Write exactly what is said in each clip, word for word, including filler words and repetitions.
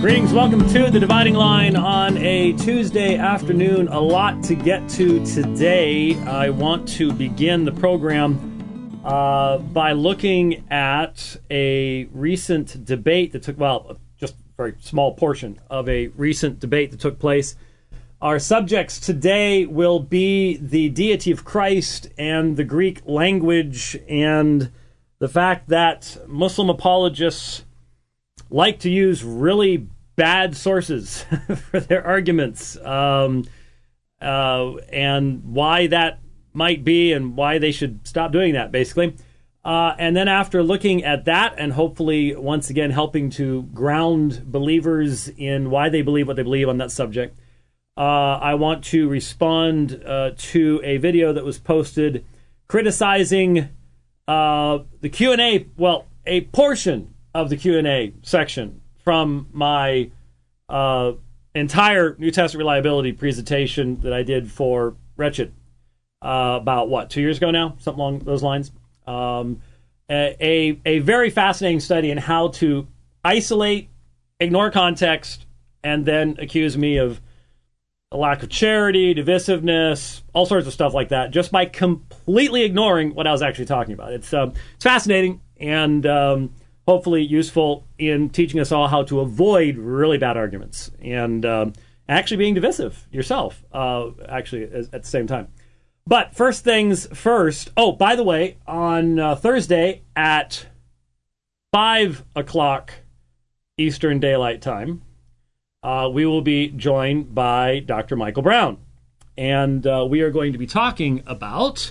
Greetings, welcome to The Dividing Line on a Tuesday afternoon. A lot to get to today. I want to begin the program uh, by looking at a recent debate that took, well, just a very small portion of a recent debate that took place. Our subjects today will be the deity of Christ and the Greek language and the fact that Muslim apologists like to use really bad sources for their arguments, um, uh, and why that might be and why they should stop doing that, basically. Uh, and then after looking at that and hopefully once again helping to ground believers in why they believe what they believe on that subject, uh, I want to respond uh, to a video that was posted criticizing uh, the Q and A, well, a portion of the Q and A section from my uh, entire New Testament reliability presentation that I did for Wretched uh, about, what, two years ago now? Something along those lines. Um, a, a, a very fascinating study in how to isolate, ignore context, and then accuse me of a lack of charity, divisiveness, all sorts of stuff like that, just by completely ignoring what I was actually talking about. It's, uh, it's fascinating, and Um, hopefully useful in teaching us all how to avoid really bad arguments and um, actually being divisive yourself, uh, actually, at the same time. But first things first. Oh, by the way, on uh, Thursday at five o'clock Eastern Daylight Time, uh, we will be joined by Doctor Michael Brown. And uh, we are going to be talking about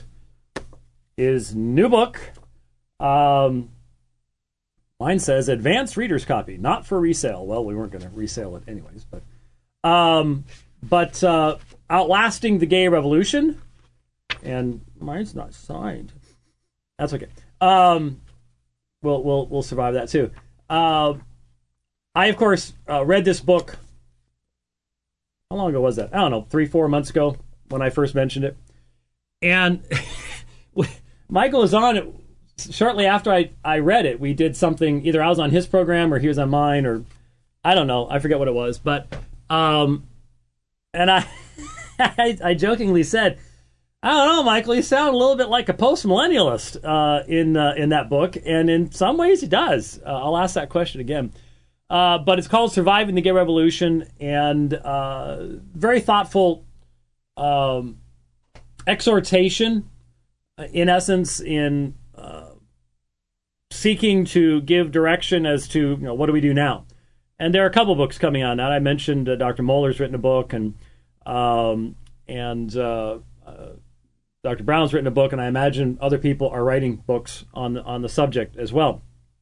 his new book, um, mine says advanced reader's copy, not for resale. Well, we weren't going to resale it anyways, but um, but uh, Outlasting the Gay Revolution, and mine's not signed. That's okay. Um, we'll we'll we'll survive that too. Uh, I of course uh, read this book. How long ago was that? I don't know, three four months ago when I first mentioned it, and Michael is on it. Shortly after I, I read it, we did something, either I was on his program or he was on mine, or I don't know, I forget what it was. But, um, and I, I, I jokingly said, I don't know, Michael, you sound a little bit like a post-millennialist uh, in uh, in that book, and in some ways he does. Uh, I'll ask that question again. Uh, but it's called Surviving the Gay Revolution, and uh, very thoughtful um, exhortation, in essence, in Uh, seeking to give direction as to, you know, what do we do now? And there are a couple books coming on that. I mentioned uh, Doctor Mohler's written a book, and um, and uh, uh, Doctor Brown's written a book, and I imagine other people are writing books on the, on the subject as well.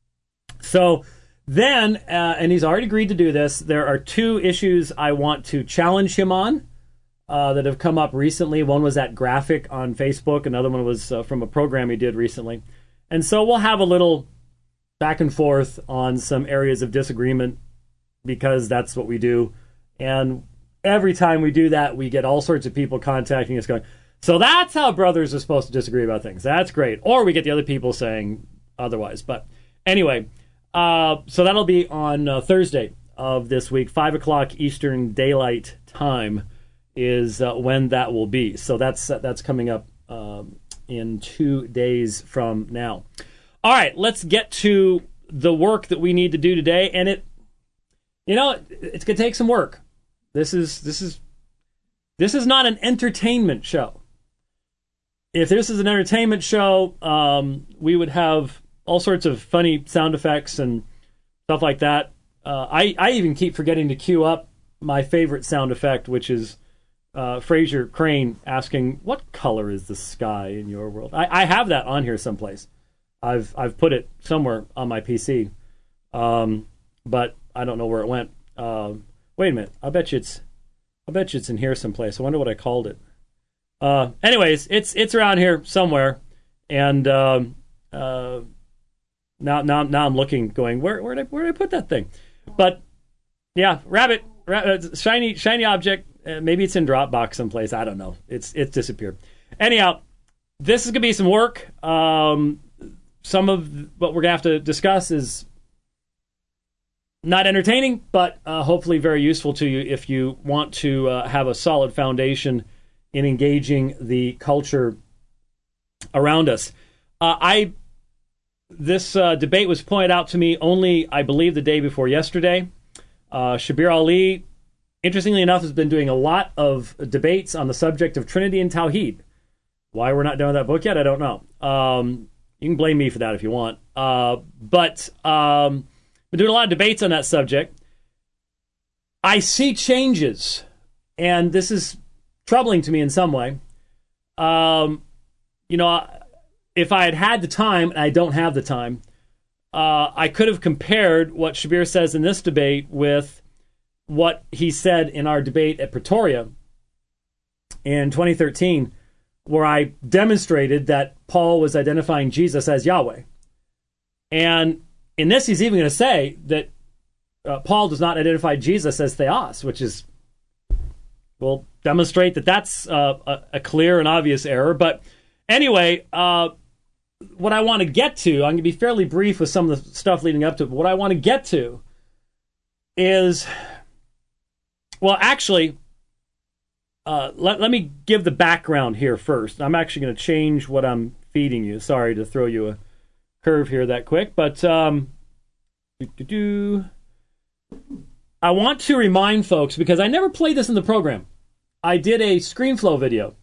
So then, uh, and he's already agreed to do this, there are two issues I want to challenge him on Uh, that have come up recently. One was that graphic on Facebook. Another one was uh, from a program he did recently. And so we'll have a little back and forth on some areas of disagreement, because that's what we do. And every time we do that, we get all sorts of people contacting us going, so that's how brothers are supposed to disagree about things. That's great. Or we get the other people saying otherwise. But anyway, uh, so that'll be on uh, Thursday of this week, five o'clock Eastern Daylight Time is uh, when that will be. So that's uh, that's coming up um, in two days from now. All right, let's get to the work that we need to do today. And it, you know, it, it's going to take some work. This is this is this is not an entertainment show. If this is an entertainment show, um, we would have all sorts of funny sound effects and stuff like that. Uh, I I even keep forgetting to queue up my favorite sound effect, which is Uh, Fraser Crane asking, "What color is the sky in your world?" I, I have that on here someplace. I've I've put it somewhere on my P C, um, but I don't know where it went. Uh, wait a minute. I bet you it's I bet you it's in here someplace. I wonder what I called it. Uh, anyways, it's it's around here somewhere, and um, uh, now now now I'm looking, going, where where did I, where did I put that thing? But yeah, rabbit, rabbit shiny shiny object. Uh, maybe it's in Dropbox someplace. I don't know. It's it's disappeared. Anyhow, this is going to be some work. Um, some of what we're going to have to discuss is not entertaining, but uh, hopefully very useful to you if you want to uh, have a solid foundation in engaging the culture around us. Uh, I this uh, debate was pointed out to me only, I believe, the day before yesterday. Uh, Shabir Ali, interestingly enough, has been doing a lot of debates on the subject of Trinity and Tawhid. Why we're not done with that book yet, I don't know. Um, you can blame me for that if you want. Uh, but um, been doing a lot of debates on that subject. I see changes, and this is troubling to me in some way. Um, you know, if I had had the time, and I don't have the time, uh, I could have compared what Shabir says in this debate with what he said in our debate at Pretoria in twenty thirteen, where I demonstrated that Paul was identifying Jesus as Yahweh. And in this, he's even going to say that uh, Paul does not identify Jesus as Theos, which is, will demonstrate that that's uh, a, a clear and obvious error. But anyway, uh, what I want to get to, I'm going to be fairly brief with some of the stuff leading up to it, but what I want to get to is, well, actually, uh, let, let me give the background here first. I'm actually going to change what I'm feeding you. Sorry to throw you a curve here that quick, but um, doo-doo-doo. I want to remind folks, because I never played this in the program. I did a ScreenFlow video,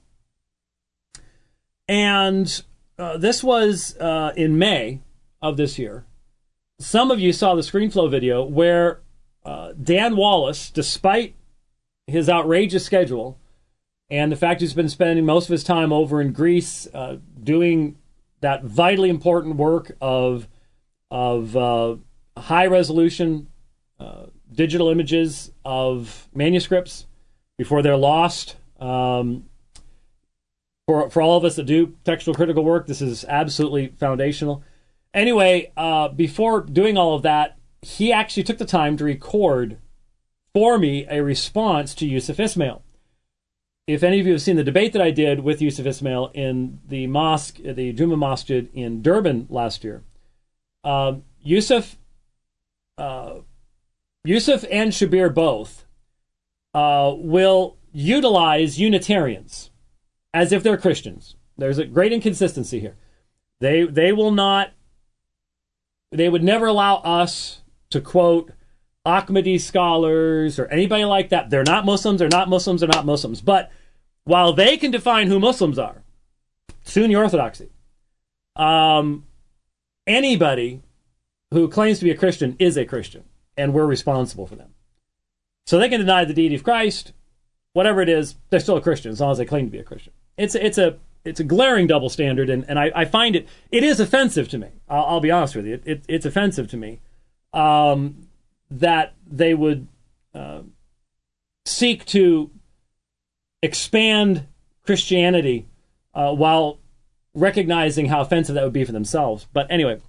and uh, this was uh, in May of this year. Some of you saw the ScreenFlow video where uh, Dan Wallace, despite his outrageous schedule and the fact he's been spending most of his time over in Greece uh, doing that vitally important work of of uh, high resolution uh, digital images of manuscripts before they're lost. Um, for for all of us that do textual critical work, this is absolutely foundational. Anyway, uh, before doing all of that, he actually took the time to record for me a response to Yusuf Ismail. If any of you have seen the debate that I did with Yusuf Ismail in the mosque, the Juma Masjid in Durban last year, um, Yusuf, uh, Yusuf and Shabir both uh, will utilize Unitarians as if they're Christians. There's a great inconsistency here. They they will not. They would never allow us to quote Ahmadi scholars or anybody like that. They're not Muslims, they're not Muslims, they're not Muslims. But while they can define who Muslims are, Sunni Orthodoxy, um, anybody who claims to be a Christian is a Christian, and we're responsible for them. So they can deny the deity of Christ, whatever it is, they're still a Christian as long as they claim to be a Christian. It's it's a it's a glaring double standard, and, and I, I find it it is offensive to me. I'll, I'll be honest with you, it, it, it's offensive to me. Um, that they would uh, seek to expand Christianity uh, while recognizing how offensive that would be for themselves. But anyway,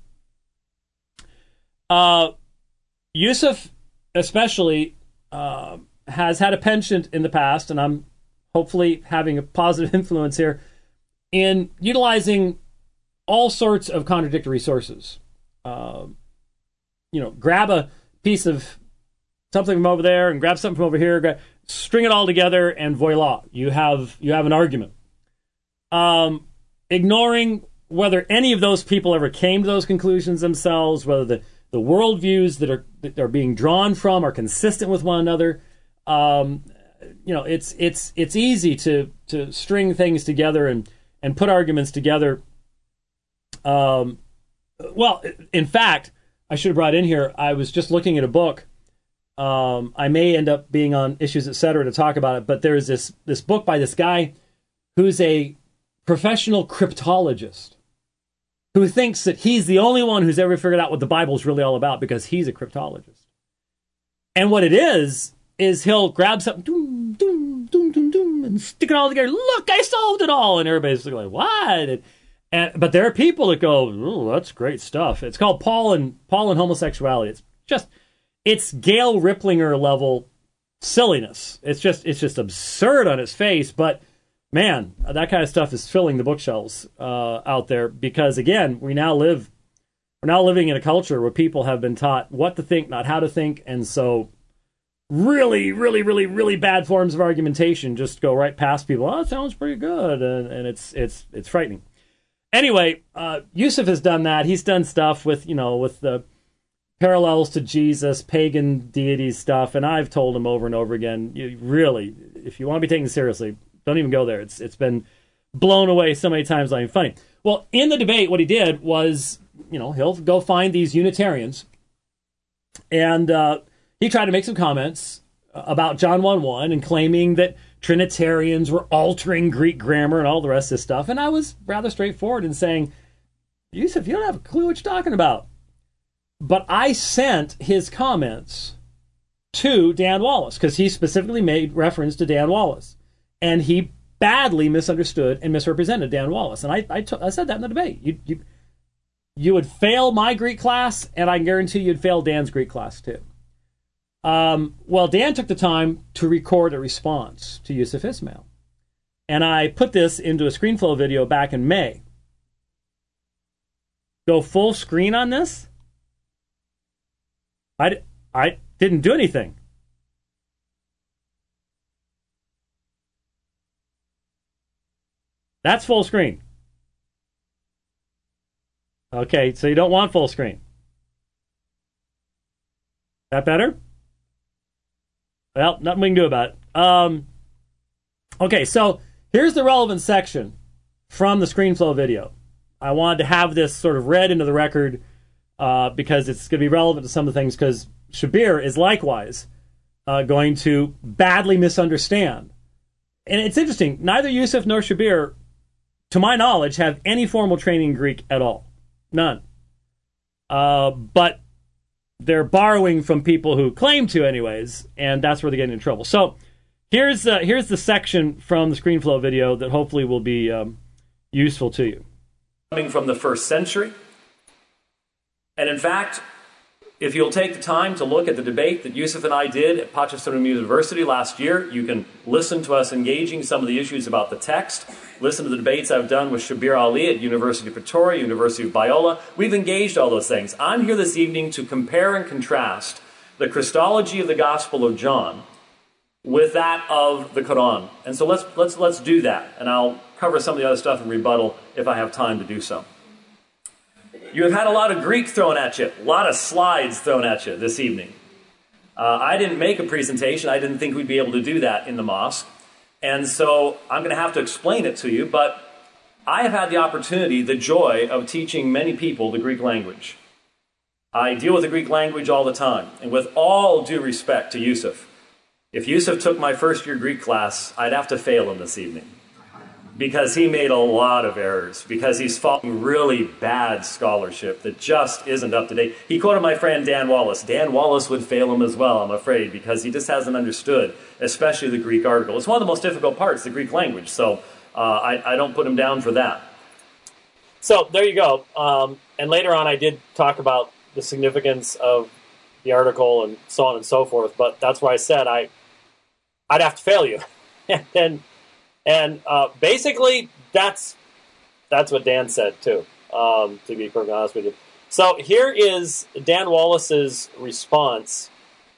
uh, Yusuf especially uh, has had a penchant in the past, and I'm hopefully having a positive influence here, in utilizing all sorts of contradictory sources. Uh, you know, grab a piece of something from over there and grab something from over here, grab, string it all together, and voila, you have you have an argument. Um, ignoring whether any of those people ever came to those conclusions themselves, whether the, the worldviews that are that are being drawn from are consistent with one another. Um, you know, it's it's it's easy to to string things together and and put arguments together. Um, well, in fact, I should have brought in here, I was just looking at a book. Um, I may end up being on Issues Etc. to talk about it, but there's this, this book by this guy who's a professional cryptologist who thinks that he's the only one who's ever figured out what the Bible's really all about because he's a cryptologist. And what it is, is he'll grab something, doom, doom, doom, doom, doom, and stick it all together. Look, I solved it all. And everybody's like, what? And, And, but there are people that go, oh, that's great stuff. It's called Paul and Paul and Homosexuality. It's just, it's Gail Ripplinger level silliness. It's just, it's just absurd on its face. But man, that kind of stuff is filling the bookshelves uh, out there because, again, we now live we're now living in a culture where people have been taught what to think, not how to think, and so really, really, really, really bad forms of argumentation just go right past people. Oh, that sounds pretty good, and, and it's it's it's frightening. Anyway, uh, Yusuf has done that. He's done stuff with, you know, with the parallels to Jesus, pagan deities stuff, and I've told him over and over again, you really, if you want to be taken seriously, don't even go there. It's it's been blown away so many times, not even funny. Well, in the debate, what he did was, you know, he'll go find these Unitarians, and uh, he tried to make some comments about John one one and claiming that Trinitarians were altering Greek grammar and all the rest of this stuff. And I was rather straightforward in saying, Yusuf, you don't have a clue what you're talking about. But I sent his comments to Dan Wallace because he specifically made reference to Dan Wallace. And he badly misunderstood and misrepresented Dan Wallace. And I I, t- I said that in the debate. You, you, you would fail my Greek class, and I guarantee you'd fail Dan's Greek class too. Um, well, Dan took the time to record a response to Yusuf Ismail. And I put this into a ScreenFlow video back in May. Go full screen on this? I, I didn't do anything. That's full screen. Okay, so you don't want full screen. That better? Well, nothing we can do about it. Um, okay, so here's the relevant section from the ScreenFlow video. I wanted to have this sort of read into the record uh, because it's going to be relevant to some of the things, because Shabir is likewise uh, going to badly misunderstand. And it's interesting, neither Yusuf nor Shabir, to my knowledge, have any formal training in Greek at all. None. Uh, but they're borrowing from people who claim to anyways, and that's where they get in trouble. So here's, uh, here's the section from the ScreenFlow video that hopefully will be um, useful to you. Coming from the first century. And in fact, if you'll take the time to look at the debate that Yusuf and I did at Potchefstroom University last year, you can listen to us engaging some of the issues about the text, listen to the debates I've done with Shabir Ali at University of Pretoria, University of Biola. We've engaged all those things. I'm here this evening to compare and contrast the Christology of the Gospel of John with that of the Quran. And so let's, let's, let's do that. And I'll cover some of the other stuff in rebuttal if I have time to do so. You have had a lot of Greek thrown at you, a lot of slides thrown at you this evening. Uh, I didn't make a presentation. I didn't think we'd be able to do that in the mosque. And so I'm going to have to explain it to you, but I have had the opportunity, the joy of teaching many people the Greek language. I deal with the Greek language all the time. And with all due respect to Yusuf, if Yusuf took my first year Greek class, I'd have to fail him this evening. Because he made a lot of errors, because he's following really bad scholarship that just isn't up to date. He quoted my friend Dan Wallace. Dan Wallace would fail him as well, I'm afraid, because he just hasn't understood, especially the Greek article. It's one of the most difficult parts, the Greek language, so uh, I, I don't put him down for that. So there you go. Um, and later on I did talk about the significance of the article and so on and so forth, but that's why I said I, I'd have to fail you. and And uh, basically, that's that's what Dan said, too, um, to be perfectly honest with you. So here is Dan Wallace's response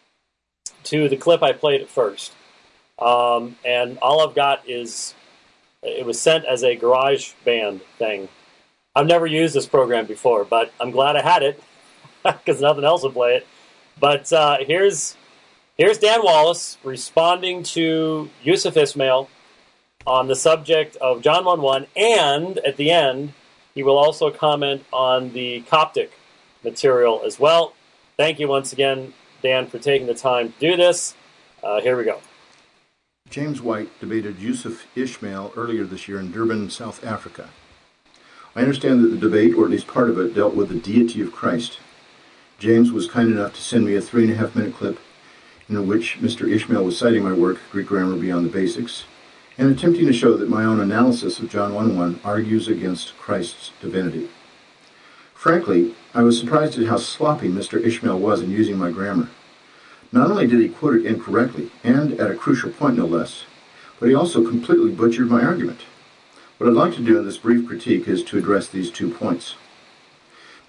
to the clip I played at first. Um, and all I've got is, it was sent as a GarageBand thing. I've never used this program before, but I'm glad I had it, because nothing else would play it. But uh, here's, here's Dan Wallace responding to Yusuf Ismail on the subject of John one one, and at the end, he will also comment on the Coptic material as well. Thank you once again, Dan, for taking the time to do this. Uh, here we go. James White debated Yusuf Ismail earlier this year in Durban, South Africa. I understand that the debate, or at least part of it, dealt with the deity of Christ. James was kind enough to send me a three and a half minute clip in which Mister Ismail was citing my work, Greek Grammar Beyond the Basics, and attempting to show that my own analysis of John one one argues against Christ's divinity. Frankly, I was surprised at how sloppy Mister Ismail was in using my grammar. Not only did he quote it incorrectly, and at a crucial point no less, but he also completely butchered my argument. What I'd like to do in this brief critique is to address these two points.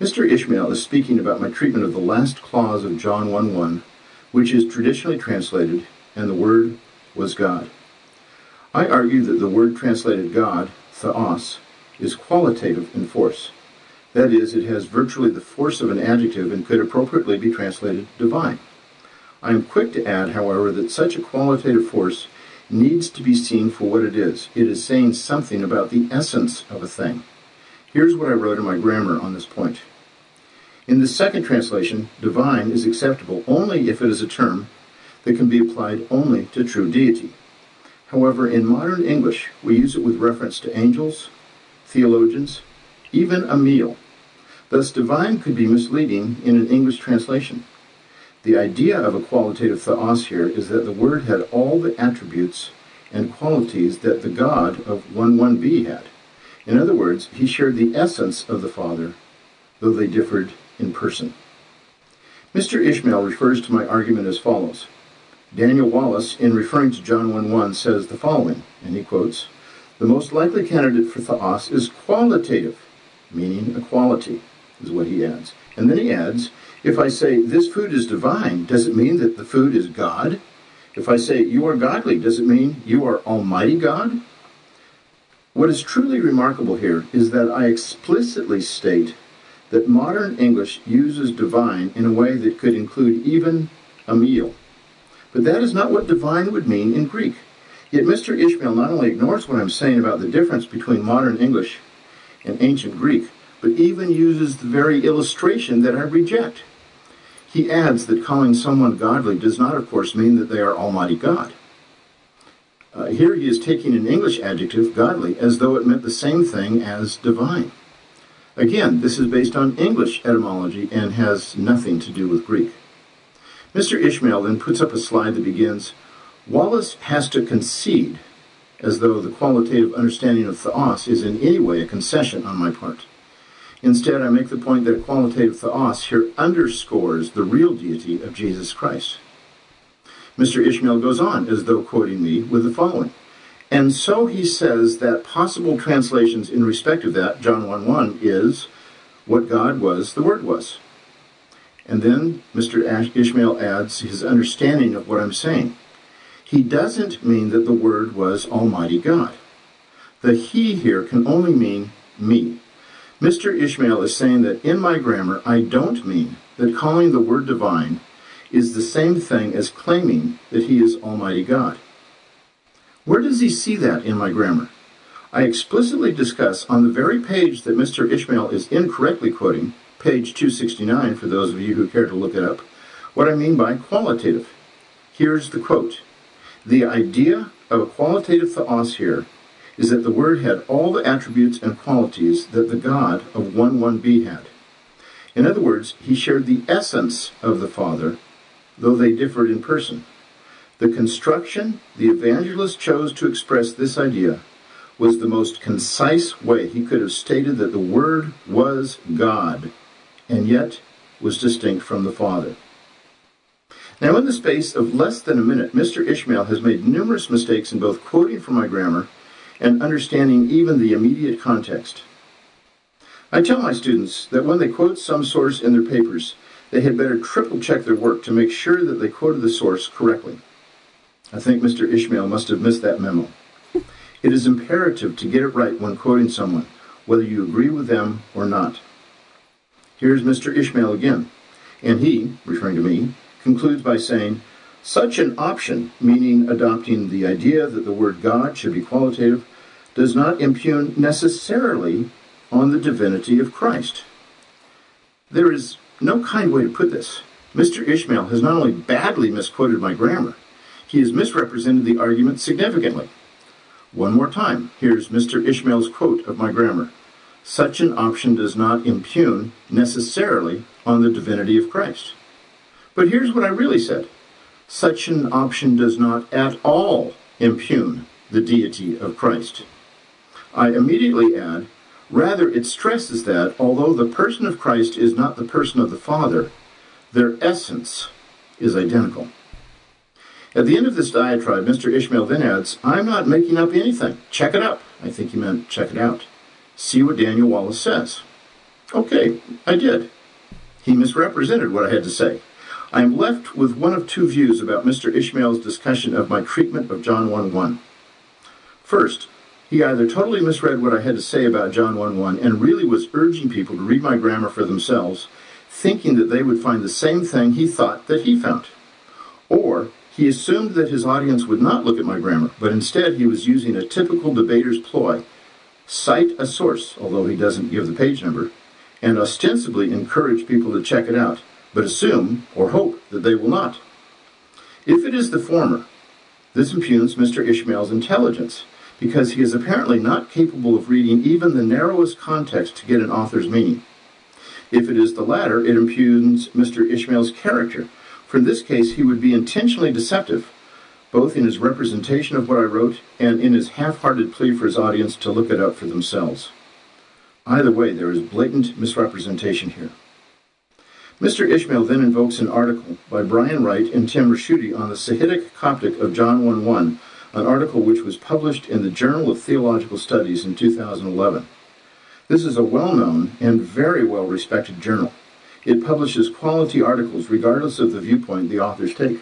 Mister Ishmael is speaking about my treatment of the last clause of John one one, which is traditionally translated, "And the Word was God." I argue that the word translated God, theos, is qualitative in force. That is, it has virtually the force of an adjective and could appropriately be translated divine. I am quick to add, however, that such a qualitative force needs to be seen for what it is. It is saying something about the essence of a thing. Here's what I wrote in my grammar on this point. In the second translation, divine is acceptable only if it is a term that can be applied only to true deity. However, in modern English, we use it with reference to angels, theologians, even a meal. Thus, divine could be misleading in an English translation. The idea of a qualitative theos here is that the word had all the attributes and qualities that the God of one one b had. In other words, he shared the essence of the Father, though they differed in person. Mister Ishmael refers to my argument as follows. Daniel Wallace, in referring to John one one, says the following, and he quotes, "The most likely candidate for theos is qualitative, meaning equality," is what he adds. And then he adds, "If I say this food is divine, does it mean that the food is God? If I say you are godly, does it mean you are Almighty God?" What is truly remarkable here is that I explicitly state that modern English uses divine in a way that could include even a meal. But that is not what divine would mean in Greek. Yet Mister Ishmael not only ignores what I'm saying about the difference between modern English and ancient Greek, but even uses the very illustration that I reject. He adds that calling someone godly does not, of course, mean that they are Almighty God. Uh, here he is taking an English adjective, godly, as though it meant the same thing as divine. Again, this is based on English etymology and has nothing to do with Greek. Mister Ishmael then puts up a slide that begins, "Wallace has to concede," as though the qualitative understanding of theos is in any way a concession on my part. Instead, I make the point that a qualitative theos here underscores the real deity of Jesus Christ. Mister Ishmael goes on, as though quoting me, with the following, "And so he says that possible translations in respect of that, John one one, is what God was, the Word was." And then Mister Ishmael adds his understanding of what I'm saying. He doesn't mean that the Word was Almighty God. The he here can only mean me. Mister Ishmael is saying that in my grammar, I don't mean that calling the Word divine is the same thing as claiming that he is Almighty God. Where does he see that in my grammar? I explicitly discuss on the very page that Mister Ishmael is incorrectly quoting, page two sixty-nine for those of you who care to look it up, what I mean by qualitative. Here's the quote. "The idea of a qualitative theos here is that the Word had all the attributes and qualities that the God of one one b had. In other words, he shared the essence of the Father, though they differed in person. The construction the evangelist chose to express this idea was the most concise way he could have stated that the Word was God, and yet was distinct from the Father." Now, in the space of less than a minute, Mister Ishmael has made numerous mistakes in both quoting from my grammar and understanding even the immediate context. I tell my students that when they quote some source in their papers, they had better triple check their work to make sure that they quoted the source correctly. I think Mister Ishmael must have missed that memo. It is imperative to get it right when quoting someone, whether you agree with them or not. Here's Mister Ishmael again, and he, referring to me, concludes by saying, "Such an option," meaning adopting the idea that the word God should be qualitative, "does not impugn necessarily on the divinity of Christ." There is no kind way to put this. Mister Ishmael has not only badly misquoted my grammar, he has misrepresented the argument significantly. One more time, here's Mister Ishmael's quote of my grammar. "Such an option does not impugn necessarily on the divinity of Christ." But here's what I really said. Such an option does not at all impugn the deity of Christ. I immediately add, rather it stresses that, although the person of Christ is not the person of the Father, their essence is identical. At the end of this diatribe, Mister Ishmael then adds, "I'm not making up anything. Check it up." I think he meant check it out. See what Daniel Wallace says. Okay, I did. He misrepresented what I had to say. I am left with one of two views about Mister Ishmael's discussion of my treatment of John one one. First, he either totally misread what I had to say about John one one and really was urging people to read my grammar for themselves, thinking that they would find the same thing he thought that he found. Or he assumed that his audience would not look at my grammar, but instead he was using a typical debater's ploy: cite a source, although he doesn't give the page number, and ostensibly encourage people to check it out, but assume or hope that they will not. If it is the former, this impugns Mister Ishmael's intelligence, because he is apparently not capable of reading even the narrowest context to get an author's meaning. If it is the latter, it impugns Mister Ishmael's character, for in this case he would be intentionally deceptive, both in his representation of what I wrote and in his half-hearted plea for his audience to look it up for themselves. Either way, there is blatant misrepresentation here. Mister Ishmael then invokes an article by Brian Wright and Tim Raschuti on the Sahidic Coptic of John one one, an article which was published in the Journal of Theological Studies in two thousand eleven. This is a well-known and very well-respected journal. It publishes quality articles regardless of the viewpoint the authors take.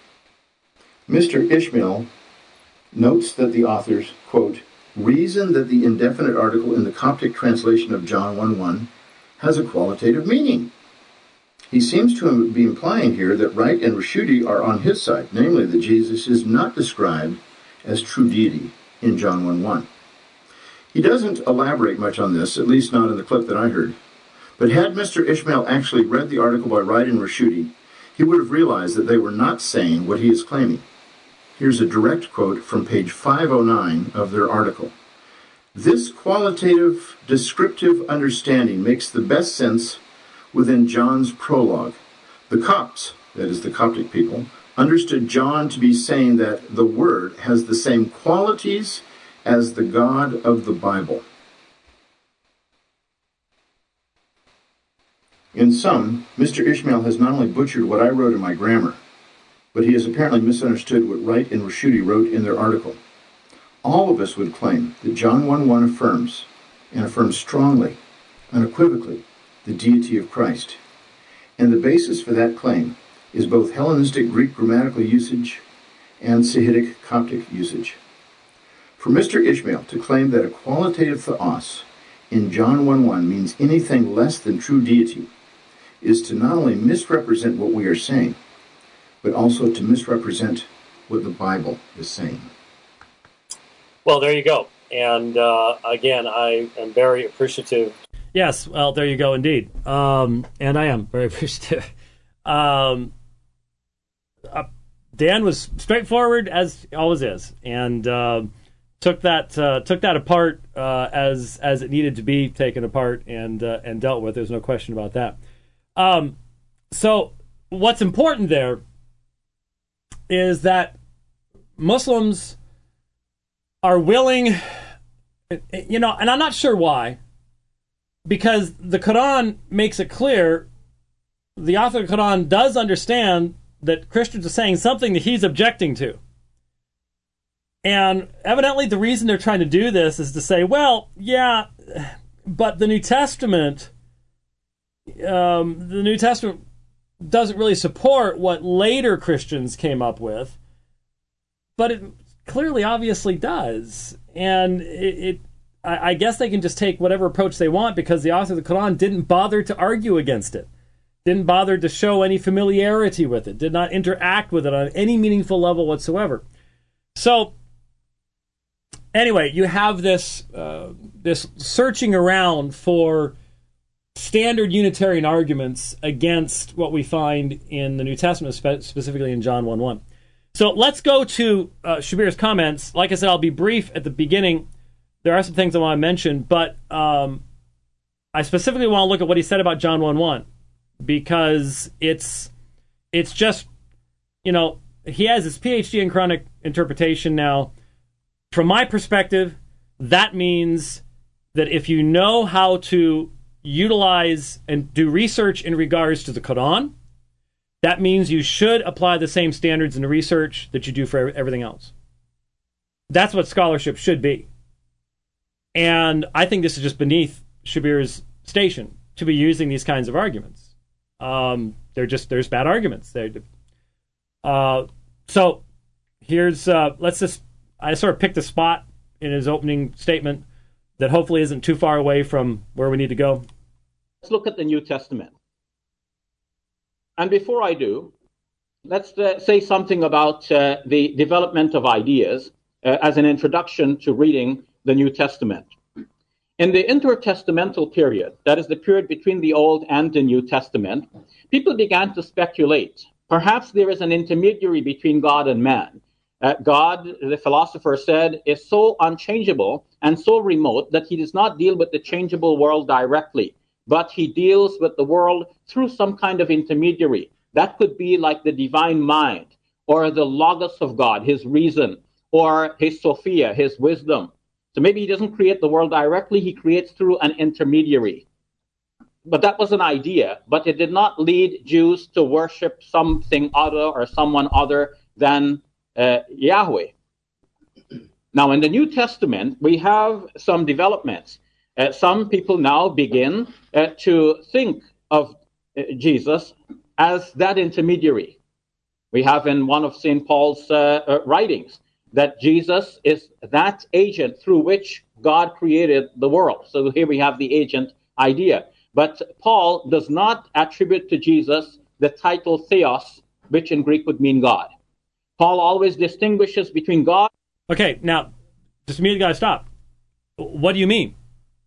Mister Ishmael notes that the authors, quote, reason that the indefinite article in the Coptic translation of John one one has a qualitative meaning. He seems to be implying here that Wright and Raschuti are on his side, namely that Jesus is not described as true deity in John one one. He doesn't elaborate much on this, at least not in the clip that I heard. But had Mister Ishmael actually read the article by Wright and Raschuti, he would have realized that they were not saying what he is claiming. Here's a direct quote from page five oh nine of their article. This qualitative, descriptive understanding makes the best sense within John's prologue. The Copts, that is the Coptic people, understood John to be saying that the Word has the same qualities as the God of the Bible. In sum, Mister Ishmael has not only butchered what I wrote in my grammar, but he has apparently misunderstood what Wright and Raschuti wrote in their article. All of us would claim that John one one affirms, and affirms strongly, unequivocally, the deity of Christ. And the basis for that claim is both Hellenistic Greek grammatical usage and Sahidic Coptic usage. For Mister Ishmael to claim that a qualitative theos in John one one means anything less than true deity is to not only misrepresent what we are saying, but also to misrepresent what the Bible is saying. Well, there you go. And uh, again, I am very appreciative. Yes, well, there you go, indeed. Um, and I am very appreciative. Um, uh, Dan was straightforward, as he always is, and uh, took that uh, took that apart uh, as as it needed to be taken apart and uh, and dealt with. There's no question about that. Um, so what's important there is that Muslims are willing, you know, and I'm not sure why, because the Quran makes it clear, the author of the Quran does understand that Christians are saying something that he's objecting to. And evidently the reason they're trying to do this is to say, well, yeah, but the New Testament, um, the New Testament doesn't really support what later Christians came up with, but it clearly, obviously does. And it, it I, I guess they can just take whatever approach they want because the author of the Quran didn't bother to argue against it, didn't bother to show any familiarity with it, did not interact with it on any meaningful level whatsoever. So, anyway, you have this uh, this searching around for standard Unitarian arguments against what we find in the New Testament, spe- specifically in John one one. So let's go to uh, Shabir's comments. Like I said, I'll be brief at the beginning. There are some things I want to mention, but um, I specifically want to look at what he said about John one one, because it's it's just, you know, he has his P H D in Quranic interpretation now. From my perspective, that means that if you know how to utilize and do research in regards to the Quran, that means you should apply the same standards in the research that you do for everything else. That's what scholarship should be. And I think this is just beneath Shabir's station. to be using these kinds of arguments. Um, they're just, there's bad arguments. They're, uh, so here's, uh, let's just, I sort of picked a spot in his opening statement that hopefully isn't too far away from where we need to go. Let's look at the New Testament. And before I do, let's uh, say something about uh, the development of ideas uh, as an introduction to reading the New Testament. In the intertestamental period, that is the period between the Old and the New Testament, people began to speculate. Perhaps there is an intermediary between God and man. Uh, God, the philosopher said, is so unchangeable and so remote that he does not deal with the changeable world directly, but he deals with the world through some kind of intermediary. That could be like the divine mind, or the logos of God, his reason, or his Sophia, his wisdom. So maybe he doesn't create the world directly, he creates through an intermediary. But that was an idea, but it did not lead Jews to worship something other or someone other than uh, Yahweh. Now, in the New Testament, we have some developments. Uh, some people now begin uh, to think of uh, Jesus as that intermediary. We have in one of Saint Paul's uh, uh, writings that Jesus is that agent through which God created the world. So here we have the agent idea. But Paul does not attribute to Jesus the title theos, which in Greek would mean God. Paul always distinguishes between God. Okay, now, just immediately got to stop. What do you mean?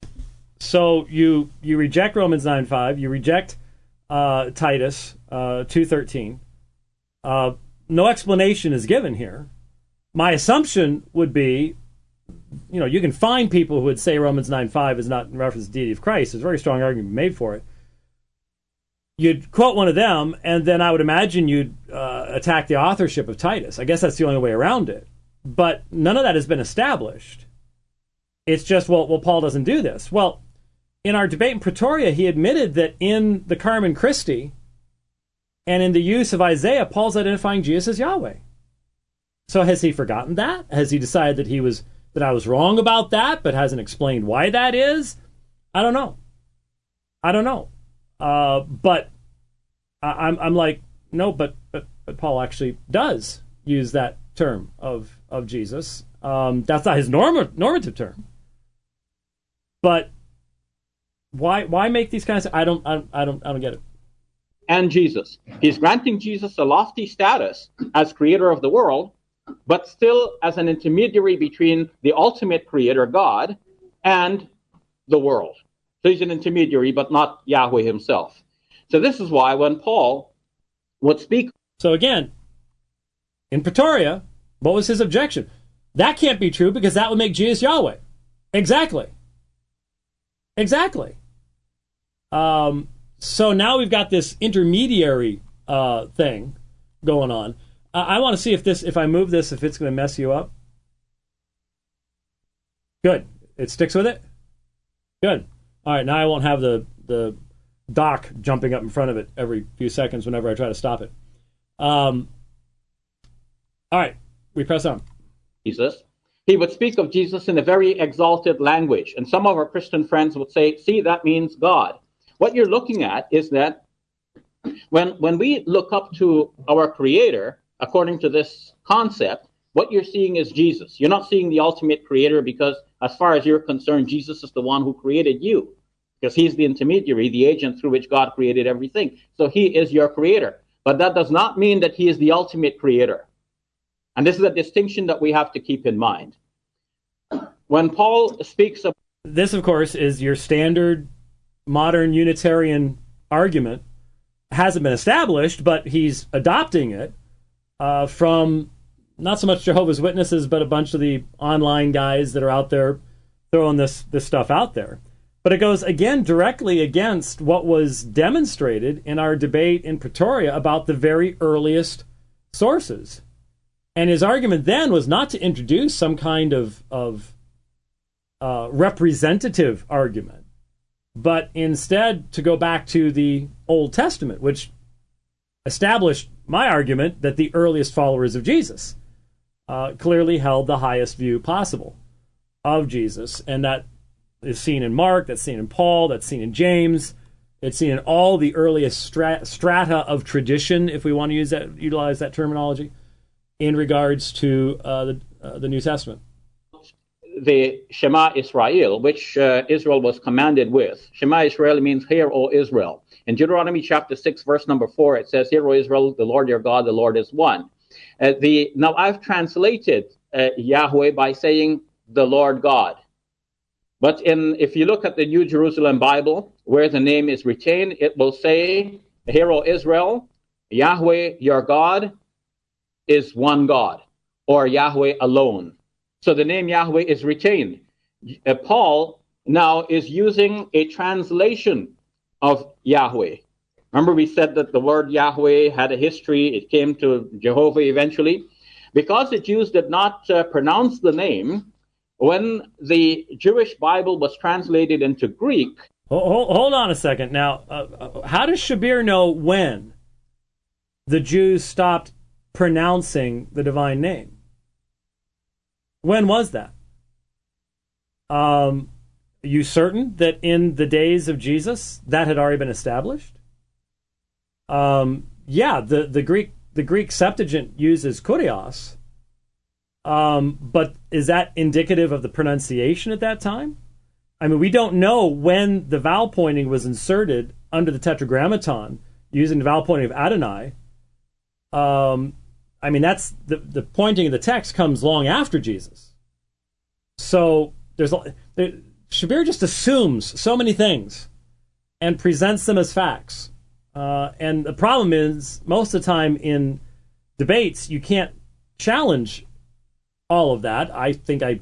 So you you reject Romans nine five, you reject uh, Titus uh, two thirteen. Uh, no explanation is given here. My assumption would be, you know, you can find people who would say Romans nine five is not in reference to the deity of Christ. There's a very strong argument made for it. You'd quote one of them, and then I would imagine you'd uh, attack the authorship of Titus. I guess that's the only way around it. But none of that has been established. It's just, well, well, Paul doesn't do this. Well, in our debate in Pretoria, he admitted that in the Carmen Christi and in the use of Isaiah, Paul's identifying Jesus as Yahweh. So has he forgotten that? Has he decided that he was that I was wrong about that, but hasn't explained why that is? I don't know. I don't know. Uh, but I, I'm I'm like, no, but, but but Paul actually does use that term of of Jesus. Um, that's not his norm, normative term. But why why make these kinds of I don't I don't I don't I don't get it. And Jesus. He's granting Jesus a lofty status as creator of the world, but still as an intermediary between the ultimate creator, God, and the world. So he's an intermediary, but not Yahweh himself. So this is why when Paul would speak... So again, in Pretoria, what was his objection? That can't be true because that would make Jesus Yahweh. Exactly. Exactly. Um, so now we've got this intermediary uh, thing going on. Uh, I want to see if this, if I move this, if it's going to mess you up. Good. It sticks with it? Good. All right, now I won't have the, the dock jumping up in front of it every few seconds whenever I try to stop it. Um, all right, we press on. Jesus. He would speak of Jesus in a very exalted language. And some of our Christian friends would say, see, that means God. What you're looking at is that when, when we look up to our Creator, according to this concept, what you're seeing is Jesus. You're not seeing the ultimate creator because, as far as you're concerned, Jesus is the one who created you. Because he's the intermediary, the agent through which God created everything. So he is your creator. But that does not mean that he is the ultimate creator. And this is a distinction that we have to keep in mind. When Paul speaks of... This, of course, is your standard modern Unitarian argument. Hasn't been established, but he's adopting it uh, from not so much Jehovah's Witnesses, but a bunch of the online guys that are out there throwing this, this stuff out there. But it goes, again, directly against what was demonstrated in our debate in Pretoria about the very earliest sources. And his argument then was not to introduce some kind of, of uh, representative argument, but instead to go back to the Old Testament, which established my argument that the earliest followers of Jesus uh, clearly held the highest view possible of Jesus, and that is seen in Mark, that's seen in Paul, that's seen in James, It's seen in all the earliest stra- strata of tradition, if we want to use that, utilize that terminology, in regards to uh, the uh, the New Testament. The Shema Israel, which uh, Israel was commanded with. Shema Israel means, hear, O Israel. In Deuteronomy chapter six, verse number four, it says, hear, O Israel, the Lord your God, the Lord is one. Uh, the Now, I've translated uh, Yahweh by saying the Lord God. But in if you look at the New Jerusalem Bible, where the name is retained, it will say, hear, O Israel, Yahweh your God is one God, or Yahweh alone. So the name Yahweh is retained. Uh, Paul now is using a translation of Yahweh. Remember, we said that the word Yahweh had a history. It came to Jehovah eventually. Because the Jews did not uh, pronounce the name, when the Jewish Bible was translated into Greek... Hold, hold on a second. Now, uh, how does Shabir know when the Jews stopped pronouncing the divine name? When was that? Um, are you certain that in the days of Jesus that had already been established? Um, yeah, the, the Greek the Greek Septuagint uses kurios, um, but is that indicative of the pronunciation at that time? I mean, we don't know when the vowel pointing was inserted under the Tetragrammaton using the vowel pointing of Adonai. Um, I mean, that's the the pointing of the text comes long after Jesus. So there's there, Shabir just assumes so many things and presents them as facts. Uh, and the problem is, most of the time in debates, you can't challenge all of that. I think I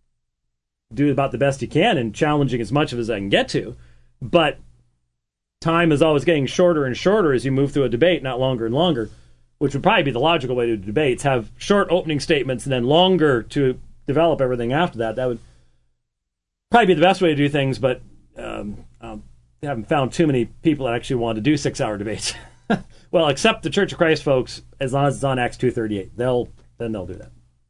do about the best you can in challenging as much of it as I can get to. But time is always getting shorter and shorter as you move through a debate, not longer and longer, which would probably be the logical way to do debates. Have short opening statements and then longer to develop everything after that. That would probably be the best way to do things, but um, um, I haven't found too many people that actually want to do six-hour debates. Well, except the Church of Christ folks, as long as it's on Acts two thirty-eight. They'll, then they'll do that.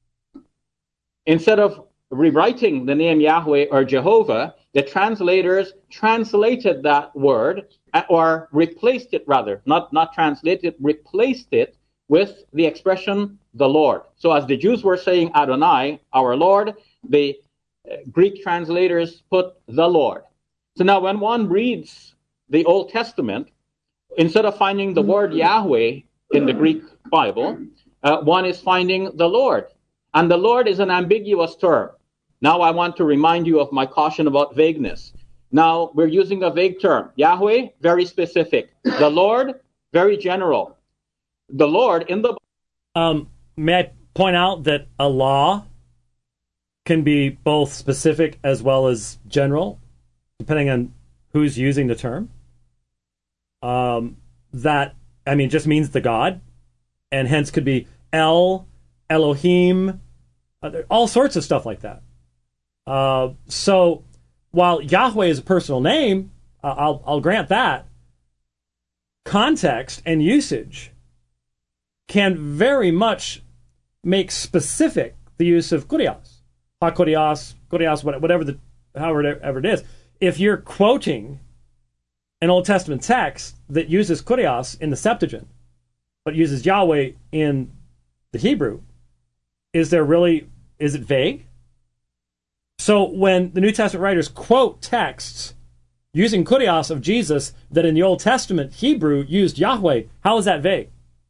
Instead of rewriting the name Yahweh or Jehovah, the translators translated that word, or replaced it rather, not, not translated, replaced it with the expression the Lord. So as the Jews were saying Adonai, our Lord, the uh, Greek translators put the Lord. So now when one reads the Old Testament, instead of finding the word Yahweh in the Greek Bible, uh, one is finding the Lord. And the Lord is an ambiguous term. Now I want to remind you of my caution about vagueness. Now we're using a vague term. Yahweh, very specific. The Lord, very general. The Lord in the... Um, may I point out that a law can be both specific as well as general, depending on who's using the term. Um, that, I mean, just means the God, and hence could be El, Elohim, uh, all sorts of stuff like that. Uh, so while Yahweh is a personal name, uh, I'll, I'll grant that, context and usage can very much make specific the use of kurios, ha-kurios, kurios, whatever the, however it is. If you're quoting an Old Testament text that uses kurios in the Septuagint, but uses Yahweh in the Hebrew, is there really, is it vague? So when the New Testament writers quote texts using kurios of Jesus that in the Old Testament Hebrew used Yahweh, how is that vague?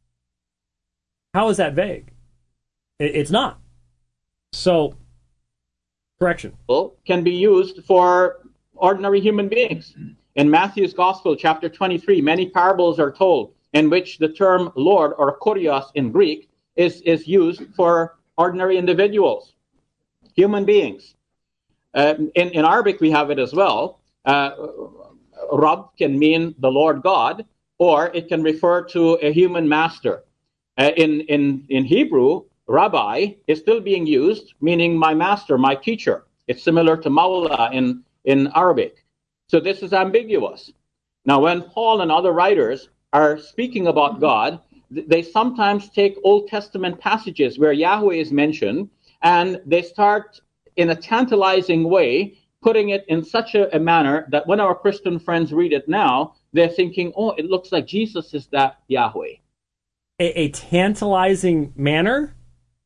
How is that vague? It's not. So, correction. Can be used for ordinary human beings. In Matthew's Gospel, chapter twenty-three, many parables are told in which the term Lord, or kurios in Greek, is, is used for ordinary individuals, human beings. Uh, in, in Arabic, we have it as well. Uh, Rabb can mean the Lord God, or it can refer to a human master. Uh, in, in, in Hebrew, Rabbi is still being used, meaning my master, my teacher. It's similar to Mawla in, in Arabic. So this is ambiguous. Now, when Paul and other writers are speaking about God, th- they sometimes take Old Testament passages where Yahweh is mentioned, and they start in a tantalizing way putting it in such a, a manner that when our Christian friends read it now, they're thinking, oh, it looks like Jesus is that Yahweh. A, a tantalizing manner?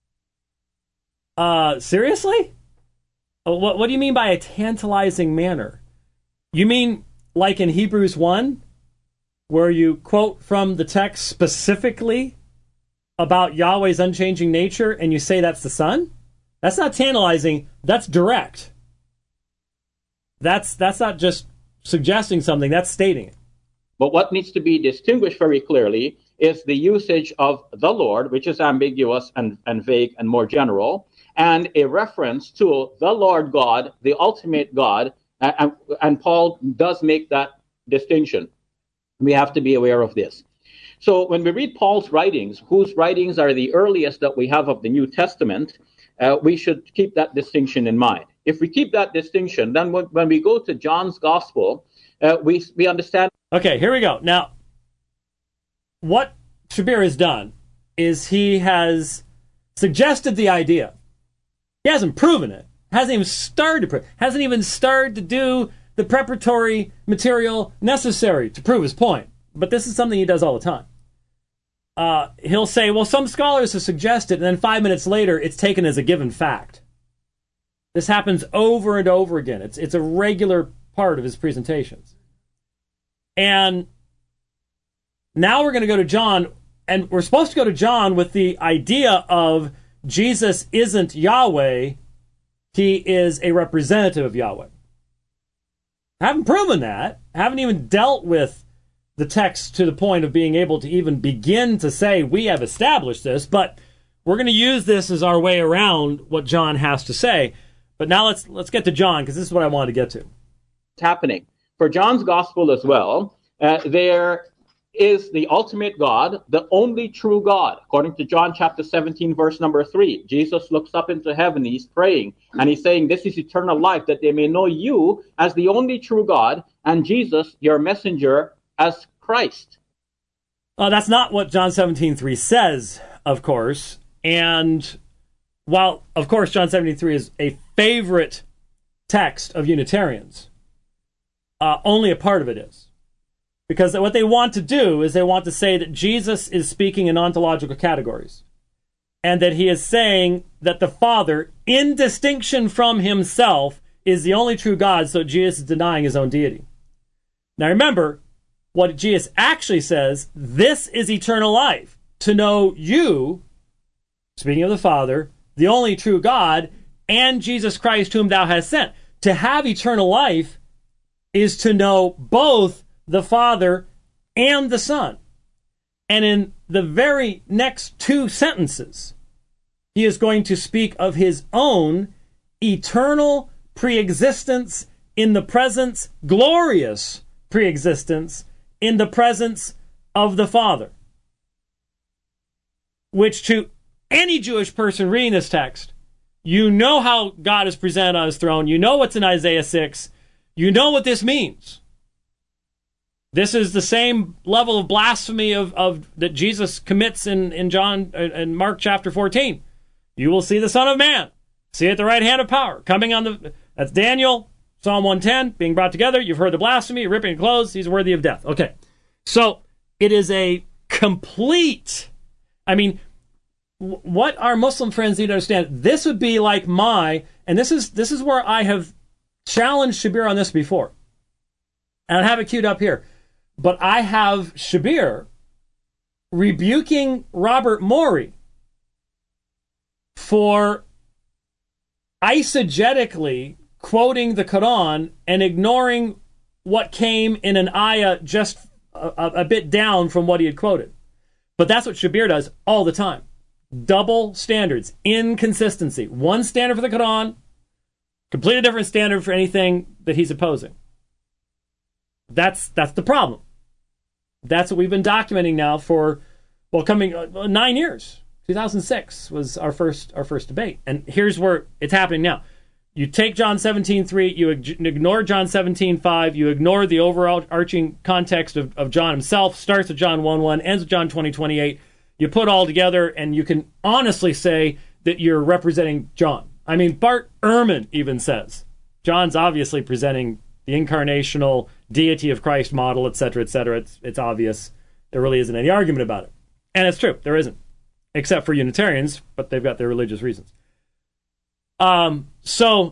Uh, seriously? What, what do you mean by a tantalizing manner? You mean like in Hebrews one, where you quote from the text specifically about Yahweh's unchanging nature and you say that's the Son? That's not tantalizing, that's direct. That's that's not just suggesting something, that's stating it. But what needs to be distinguished very clearly is the usage of the Lord, which is ambiguous and, and vague and more general, and a reference to the Lord God, the ultimate God, and, and Paul does make that distinction. We have to be aware of this. So when we read Paul's writings, whose writings are the earliest that we have of the New Testament, uh, we should keep that distinction in mind. If we keep that distinction, then when, when we go to John's Gospel, uh, we, we understand. Okay, here we go. Now, what Shabir has done is he has suggested the idea. He hasn't proven it. Hasn't even started to prove. Hasn't even started to do the preparatory material necessary to prove his point. But this is something he does all the time. Uh, he'll say, well, some scholars have suggested, and then five minutes later, it's taken as a given fact. This happens over and over again. It's it's a regular part of his presentations. And now we're going to go to John, and we're supposed to go to John with the idea of Jesus isn't Yahweh, he is a representative of Yahweh. I haven't proven that. I haven't even dealt with the text to the point of being able to even begin to say we have established this, but we're going to use this as our way around what John has to say. But now let's let's get to John, because this is what I wanted to get to. It's happening. For John's Gospel as well, uh, there is the ultimate God, the only true God. According to John chapter seventeen, verse number three, Jesus looks up into heaven, he's praying, and he's saying, this is eternal life, that they may know you as the only true God, and Jesus, your messenger, as Christ. Uh, that's not what John seventeen three says, of course. And while, of course, John seventeen three is a favorite text of Unitarians, uh, only a part of it is. Because what they want to do is they want to say that Jesus is speaking in ontological categories, and that he is saying that the Father, in distinction from himself, is the only true God, so Jesus is denying his own deity. Now remember, what Jesus actually says, this is eternal life, to know you, speaking of the Father, the only true God, and Jesus Christ whom thou hast sent. To have eternal life is to know both the Father and the Son. And in the very next two sentences, he is going to speak of his own eternal preexistence in the presence, glorious preexistence in the presence of the Father. Which to any Jewish person reading this text, you know how God is presented on his throne. You know what's in Isaiah six. You know what this means. This is the same level of blasphemy of, of that Jesus commits in, in John in Mark chapter fourteen. You will see the Son of Man, see at the right hand of power, coming on the, that's Daniel, Psalm one ten, being brought together. You've heard the blasphemy, ripping clothes, he's worthy of death. Okay, so it is a complete, I mean, w- what our Muslim friends need to understand, this would be like my, and this is this is where I have challenged Shabir on this before, and I have it queued up here. But I have Shabir rebuking Robert Morey for eisegetically quoting the Quran and ignoring what came in an ayah just a, a, a bit down from what he had quoted. But that's what Shabir does all the time. Double standards, inconsistency. One standard for the Quran, completely different standard for anything that he's opposing. That's that's the problem. That's what we've been documenting now for, well, coming uh, nine years. two thousand six was our first our first debate. And here's where it's happening now. You take John seventeen three, you ignore John seventeen five, you ignore the overarching context of, of John himself, starts with John one one, ends with John twenty twenty-eight. You put all together, and you can honestly say that you're representing John. I mean, Bart Ehrman even says John's obviously presenting the incarnational deity of Christ model, et cetera, et cetera. It's, it's obvious. There really isn't any argument about it. And it's true. There isn't. Except for Unitarians, but they've got their religious reasons. Um, so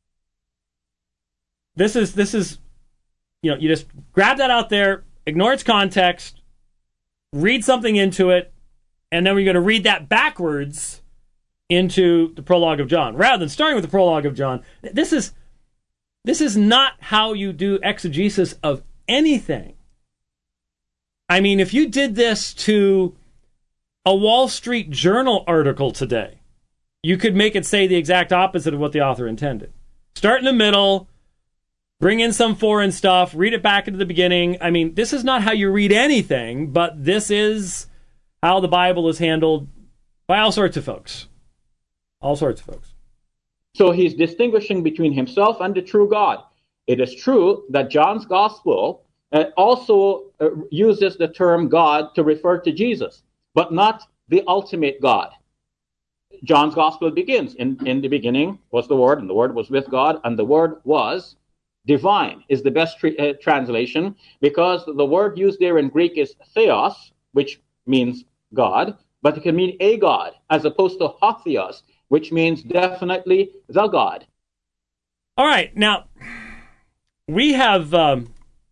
this is, this is, you know, you just grab that out there, ignore its context, read something into it, and then we're going to read that backwards into the prologue of John, rather than starting with the prologue of John. This is this is not how you do exegesis of anything. I mean, if you did this to a Wall Street Journal article today, you could make it say the exact opposite of what the author intended. Start in the middle, bring in some foreign stuff, read it back into the beginning. I mean, this is not how you read anything, but this is how the Bible is handled by all sorts of folks. All sorts of folks. So he's distinguishing between himself and the true God. It is true that John's gospel uh, also uh, uses the term God to refer to Jesus, but not the ultimate God. John's gospel begins, in, in the beginning was the Word, and the Word was with God, and the Word was divine, is the best tra- uh, translation, because the word used there in Greek is theos, which means God, but it can mean a God, as opposed to hotheos, which means definitely the God. All right, now, we have... Um,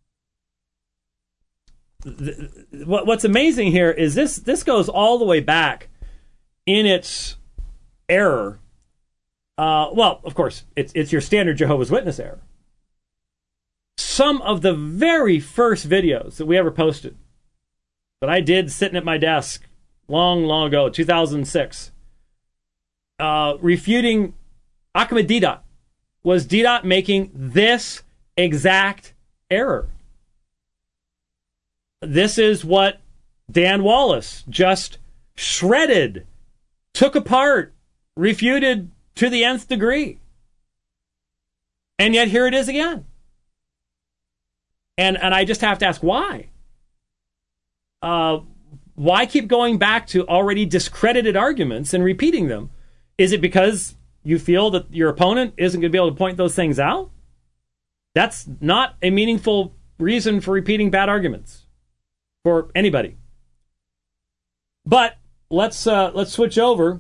th- th- what, what's amazing here is this, this goes all the way back in its error. Uh, well, of course, it's, it's your standard Jehovah's Witness error. Some of the very first videos that we ever posted, that I did sitting at my desk long, long ago, two thousand six, uh, refuting Ahmed Deedat, was Deedat making this exact error. This is what Dan Wallace just shredded, took apart, refuted to the nth degree. And yet here it is again. And and I just have to ask, why? Uh, why keep going back to already discredited arguments and repeating them? Is it because you feel that your opponent isn't going to be able to point those things out? That's not a meaningful reason for repeating bad arguments for anybody. But let's uh, let's switch over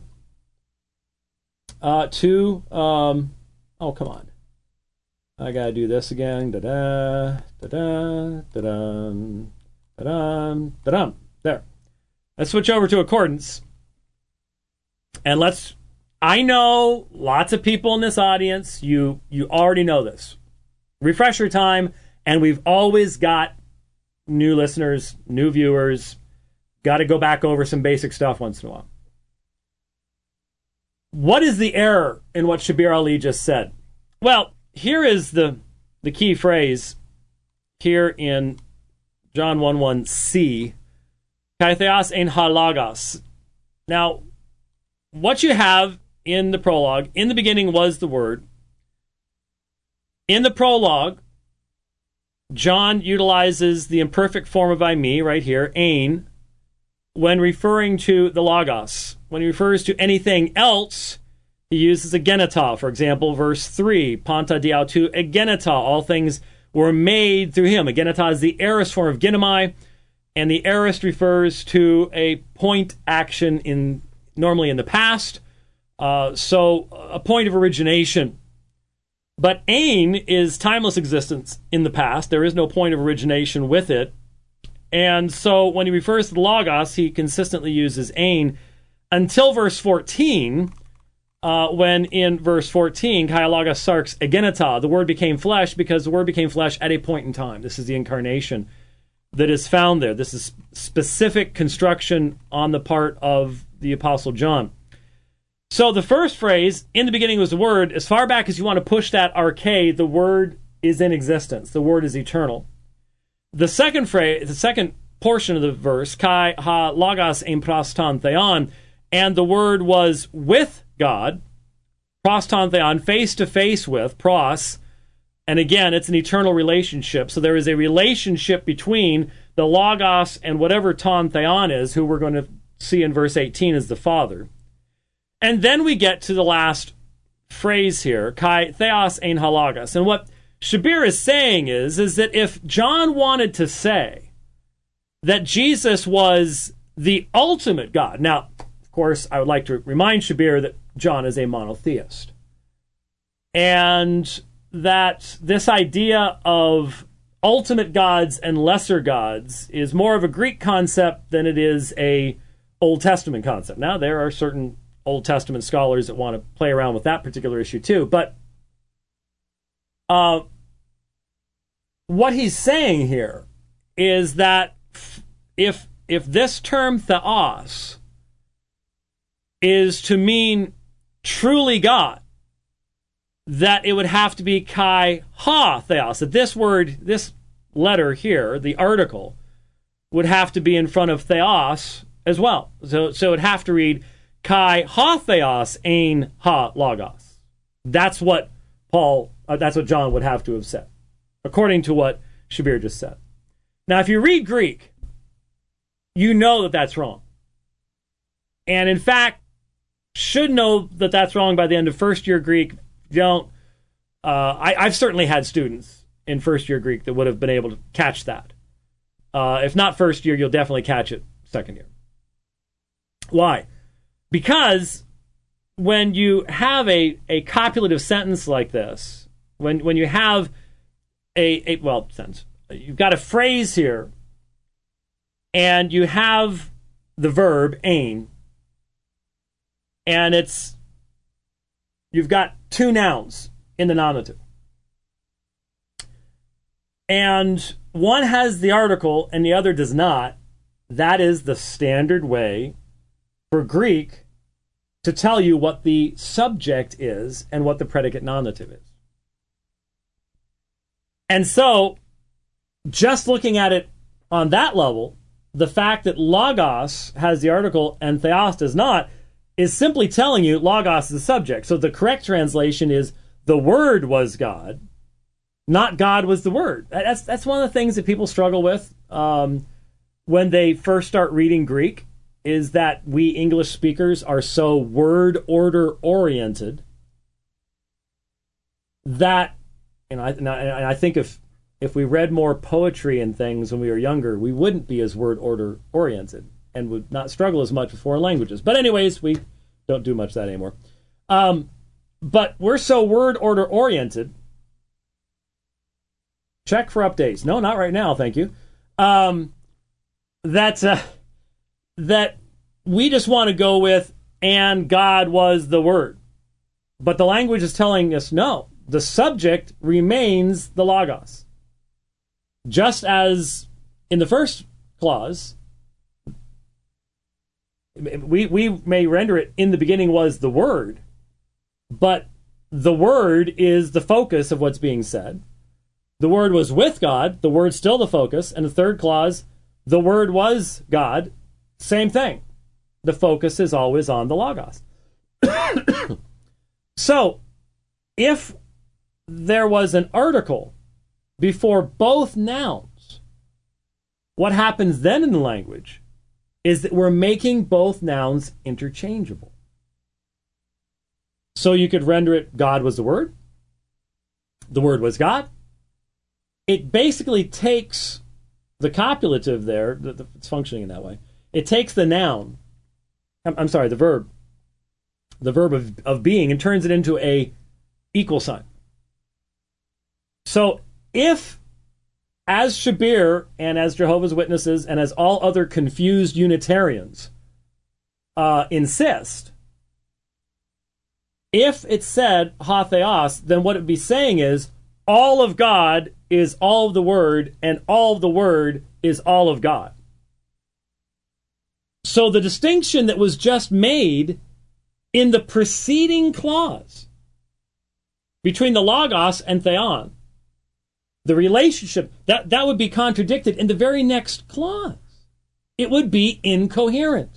uh, to um, oh come on. I gotta do this again. Da da da da da dum da dum da dum. There. Let's switch over to accordance, and let's. I know lots of people in this audience. You you already know this. Refresher time, and we've always got new listeners, new viewers. Got to go back over some basic stuff once in a while. What is the error in what Shabir Ali just said? Well. Here is the the key phrase here in John one one c, kai theos ein ha logos. Now, what you have in the prologue, in the beginning was the Word. In the prologue, John utilizes the imperfect form of I, me, right here, ein, when referring to the logos. When he refers to anything else, he uses a geneta. For example, verse three, panta diautu egeneta, all things were made through him. A geneta is the aorist form of genomai, and the aorist refers to a point action in normally in the past, uh, so a point of origination. But ein is timeless existence in the past. There is no point of origination with it. And so when he refers to the logos, he consistently uses ein until verse fourteen, Uh, when in verse fourteen, kai logos sarx egeneta, the Word became flesh, because the Word became flesh at a point in time. This is the incarnation that is found there. This is specific construction on the part of the Apostle John. So the first phrase, in the beginning was the Word, as far back as you want to push that arche, the Word is in existence. The Word is eternal. The second phrase, the second portion of the verse, kai ha logos ein proston theon, and the Word was with God, proston theon, face to face with, pros, and again, it's an eternal relationship. So there is a relationship between the logos and whatever ton theon is, who we're going to see in verse eighteen as the Father. And then we get to the last phrase here, kai theos ein ha logos. And what Shabir is saying is, is that if John wanted to say that Jesus was the ultimate God, now, of course, I would like to remind Shabir that John is a monotheist, and that this idea of ultimate gods and lesser gods is more of a Greek concept than it is a Old Testament concept. Now, there are certain Old Testament scholars that want to play around with that particular issue too, but uh, what he's saying here is that if if this term theos is to mean truly God, that it would have to be kai ha theos. That this word, this letter here, the article, would have to be in front of theos as well. So, so it would have to read kai ha theos ein ha logos. That's what Paul, uh, that's what John would have to have said, according to what Shabir just said. Now, if you read Greek, you know that that's wrong. And in fact, should know that that's wrong by the end of first year Greek. Don't. Uh, I, I've certainly had students in first year Greek that would have been able to catch that. Uh, if not first year, you'll definitely catch it second year. Why? Because when you have a, a copulative sentence like this, when when you have a, a well sentence, you've got a phrase here, and you have the verb ein, and it's you've got two nouns in the nominative. And one has the article and the other does not. That is the standard way for Greek to tell you what the subject is and what the predicate nominative is. And so, just looking at it on that level, the fact that logos has the article and theos does not is simply telling you logos is the subject. So the correct translation is the Word was God, not God was the Word. That's that's one of the things that people struggle with um, when they first start reading Greek, is that we English speakers are so word order oriented that, you know, I, and I, I think if if we read more poetry and things when we were younger, we wouldn't be as word order oriented and would not struggle as much with foreign languages. But anyways, we don't do much of that anymore. Um, but we're so word order oriented. Check for updates. No, not right now, thank you. Um, that uh, that we just want to go with, and God was the Word. But the language is telling us, no, the subject remains the logos. Just as in the first clause, we, we may render it, in the beginning was the Word, but the Word is the focus of what's being said. The Word was with God, the Word's still the focus. And the third clause, the Word was God, same thing. The focus is always on the logos. So, if there was an article before both nouns, what happens then in the language is that we're making both nouns interchangeable. So you could render it, God was the Word, the Word was God. It basically takes the copulative there, the, the, it's functioning in that way. It takes the noun, I'm, I'm sorry, the verb, the verb of, of being, and turns it into a equal sign. So if, as Shabir and as Jehovah's Witnesses and as all other confused Unitarians uh, insist, if it said ha theos, then what it would be saying is all of God is all of the Word, and all of the Word is all of God. So the distinction that was just made in the preceding clause between the logos and theon, the relationship, that, that would be contradicted in the very next clause. It would be incoherent.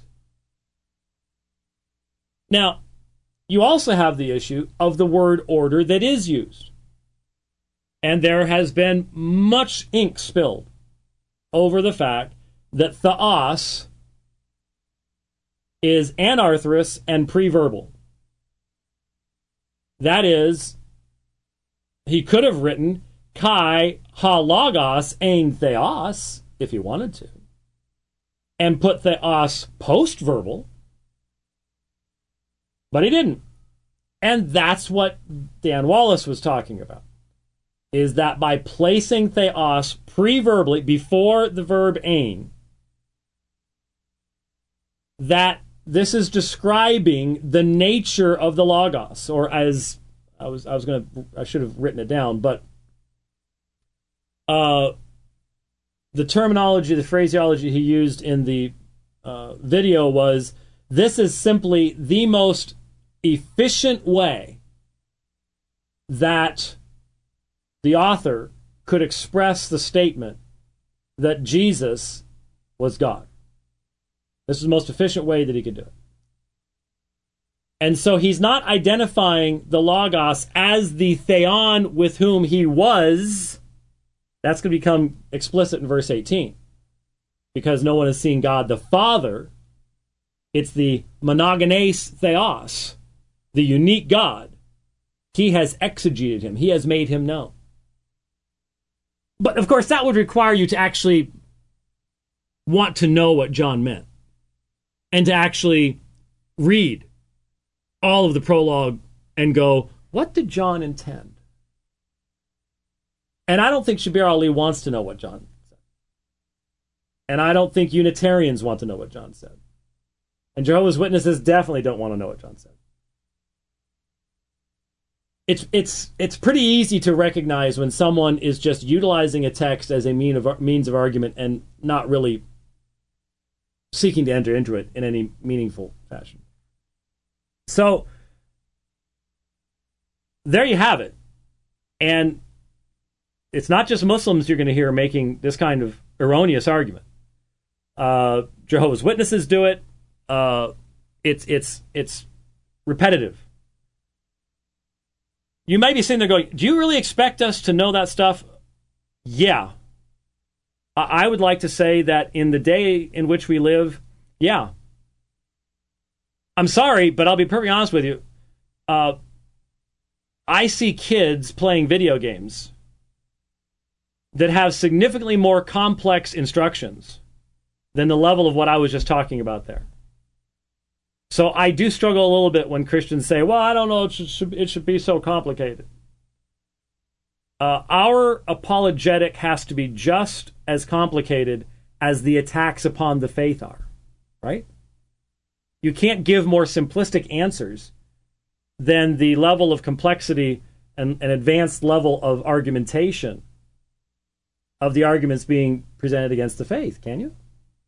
Now, you also have the issue of the word order that is used. And there has been much ink spilled over the fact that theos is anarthrous and preverbal. That is, he could have written kai ha logos ein theos, if he wanted to, and put theos post-verbal, but he didn't. And that's what Dan Wallace was talking about, is that by placing theos pre-verbally before the verb ein, that this is describing the nature of the logos, or as I was I was going to I should have written it down, but uh, the terminology, the phraseology he used in the uh, video was, this is simply the most efficient way that the author could express the statement that Jesus was God. This is the most efficient way that he could do it. And so he's not identifying the Logos as the Theon with whom he was. That's going to become explicit in verse eighteen. Because no one has seen God the Father. It's the monogenes Theos, the unique God. He has exegeted him. He has made him known. But, of course, that would require you to actually want to know what John meant, and to actually read all of the prologue and go, what did John intend? And I don't think Shabir Ali wants to know what John said. And I don't think Unitarians want to know what John said. And Jehovah's Witnesses definitely don't want to know what John said. It's it's it's pretty easy to recognize when someone is just utilizing a text as a mean of, means of argument and not really seeking to enter into it in any meaningful fashion. So, there you have it. And it's not just Muslims you're going to hear making this kind of erroneous argument. Uh, Jehovah's Witnesses do it. Uh, it's it's it's repetitive. You might be sitting there going, do you really expect us to know that stuff? Yeah. I would like to say that in the day in which we live, yeah. I'm sorry, but I'll be perfectly honest with you. Uh, I see kids playing video games that have significantly more complex instructions than the level of what I was just talking about there. So I do struggle a little bit when Christians say, well, I don't know, it should, it should be so complicated. Uh, our apologetic has to be just as complicated as the attacks upon the faith are, right? You can't give more simplistic answers than the level of complexity and an advanced level of argumentation of the arguments being presented against the faith, can you?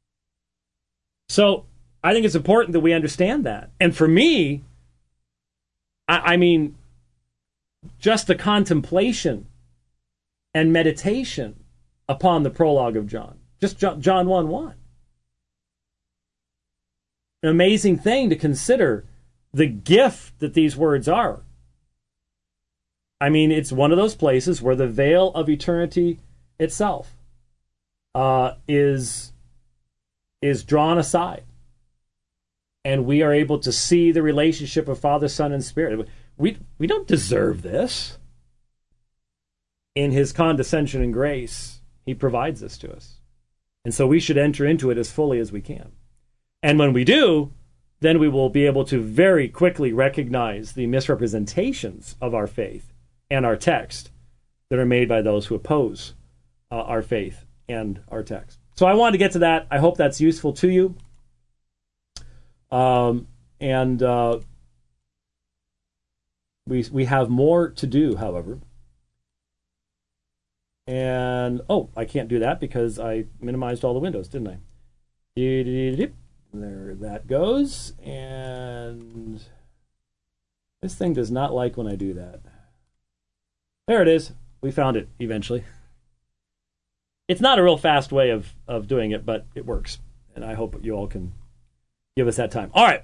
So I think it's important that we understand that. And for me, I, I mean, just the contemplation and meditation upon the prologue of John. Just John one one. An amazing thing to consider the gift that these words are. I mean, it's one of those places where the veil of eternity itself uh, is, is drawn aside. And we are able to see the relationship of Father, Son, and Spirit. We, we don't deserve this. In his condescension and grace, he provides this to us. And so we should enter into it as fully as we can. And when we do, then we will be able to very quickly recognize the misrepresentations of our faith and our text that are made by those who oppose uh, our faith and our text. So I wanted to get to that. I hope that's useful to you. Um, and uh, we we have more to do, however. And, oh, I can't do that because I minimized all the windows, didn't I? There that goes. And this thing does not like when I do that. There it is. We found it eventually. It's not a real fast way of, of doing it, but it works. And I hope you all can give us that time. All right.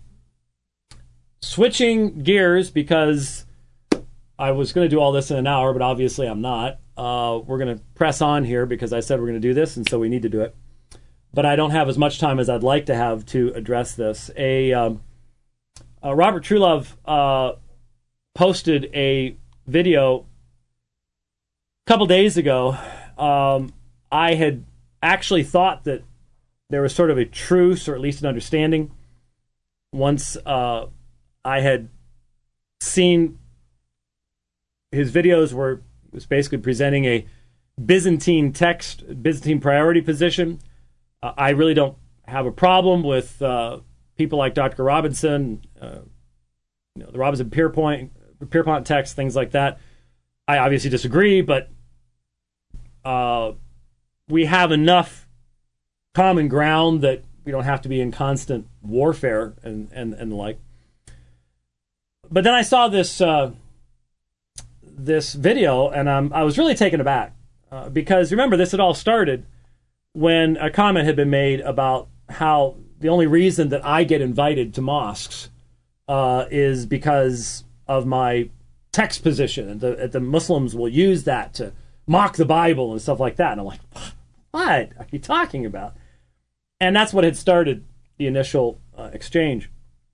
Switching gears because I was going to do all this in an hour, but obviously I'm not. Uh, we're going to press on here because I said we're going to do this, and so we need to do it. But I don't have as much time as I'd like to have to address this. A um, uh, Robert Truelove uh, posted a video couple days ago, um, I had actually thought that there was sort of a truce, or at least an understanding, once uh, I had seen his videos where he was basically presenting a Byzantine text, Byzantine priority position. Uh, I really don't have a problem with uh, people like Doctor Robinson, uh, you know, the Robinson Pierpont, Pierpont text, things like that. I obviously disagree, but uh, we have enough common ground that we don't have to be in constant warfare and, and, and the like. But then I saw this uh, this video, and um, I was really taken aback. Uh, because remember, this had all started when a comment had been made about how the only reason that I get invited to mosques uh, is because of my text position, and the, the Muslims will use that to mock the Bible and stuff like that. And I'm like, what are you talking about? And that's what had started the initial uh, exchange.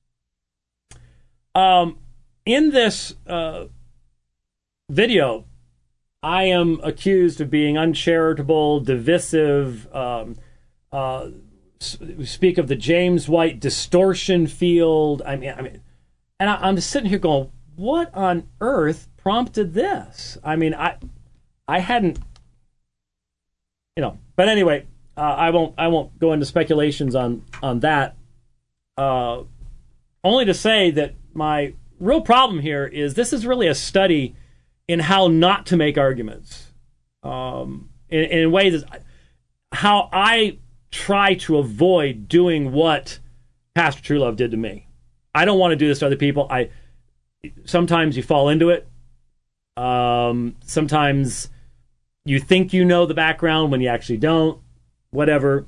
Um, in this uh, video, I am accused of being uncharitable, divisive. Um, uh, we speak of the James White distortion field. I mean, I mean, and I, I'm just sitting here going, "What on earth prompted this?" I mean, I, I hadn't, you know. But anyway, uh, I won't. I won't go into speculations on on that. Uh, only to say that my real problem here is this is really a study in how not to make arguments, um, in, in ways that how I try to avoid doing what Pastor Truelove did to me. I don't want to do this to other people. I sometimes you fall into it. Um, sometimes you think you know the background when you actually don't. Whatever.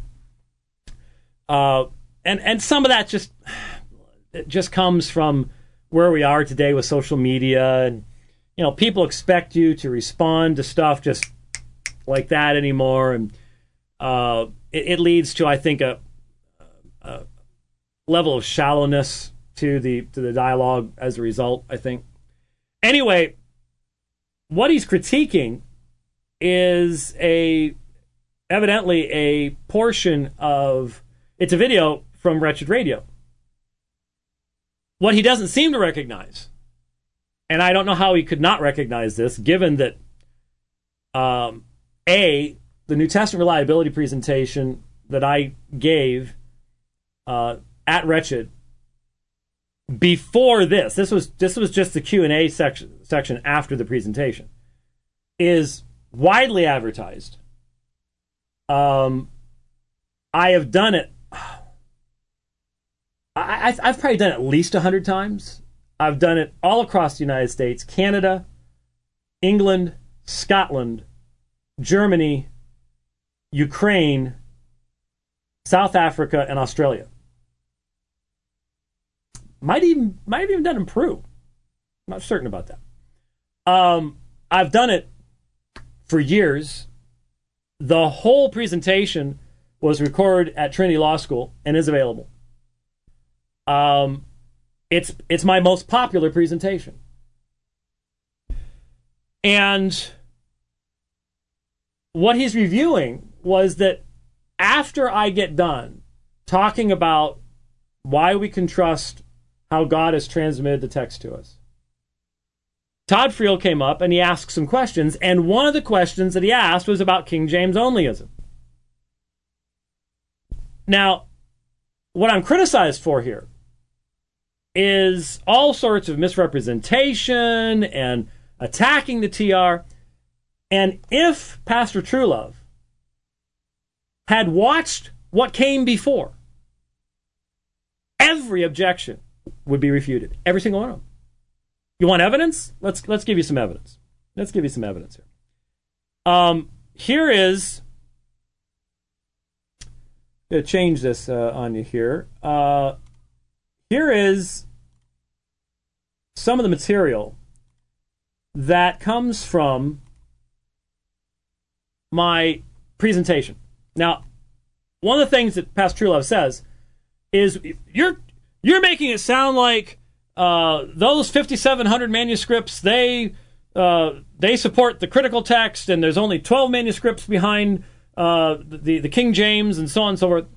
Uh, and and some of that just it just comes from where we are today with social media. And you know, people expect you to respond to stuff just like that anymore, and uh, it, it leads to, I think, a, a level of shallowness to the to the dialogue as a result, I think. Anyway, what he's critiquing is a evidently a portion of it's a video from Wretched Radio. What he doesn't seem to recognize, and I don't know how he could not recognize this, given that, um, A, the New Testament reliability presentation that I gave uh, at Wretched, before this, this was this was just the Q and A section, section after the presentation, is widely advertised. Um, I have done it, I, I've, I've probably done it at least one hundred times. I've done it all across the United States, Canada, England, Scotland, Germany, Ukraine, South Africa, and Australia. Might even might have even done it in Peru. I'm not certain about that. Um, I've done it for years. The whole presentation was recorded at Trinity Law School and is available. Um, it's it's my most popular presentation. And what he's reviewing was that after I get done talking about why we can trust how God has transmitted the text to us, Todd Friel came up and he asked some questions, and one of the questions that he asked was about King James onlyism. Now, what I'm criticized for here is all sorts of misrepresentation and attacking the T R. And if Pastor Truelove had watched what came before, every objection would be refuted. Every single one of them. You want evidence? Let's let's give you some evidence. Let's give you some evidence here. Um, here is... I'm going to change this uh, on you here. Uh, here is some of the material that comes from my presentation. Now, one of the things that Pastor Truelove says is you're you're making it sound like uh, those fifty-seven hundred manuscripts, they uh, they support the critical text, and there's only twelve manuscripts behind uh, the, the King James, and so on and so forth.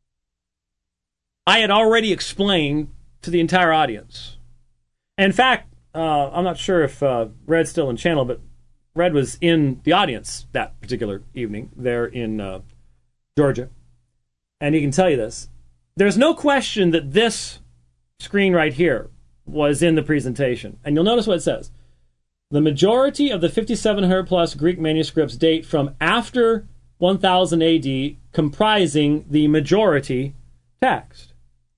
I had already explained to the entire audience. In fact, uh, I'm not sure if uh, Red's still in channel, but Red was in the audience that particular evening there in uh, Georgia. And he can tell you this. There's no question that this screen right here was in the presentation. And you'll notice what it says. The majority of the fifty-seven hundred plus Greek manuscripts date from after one thousand A D, comprising the majority text.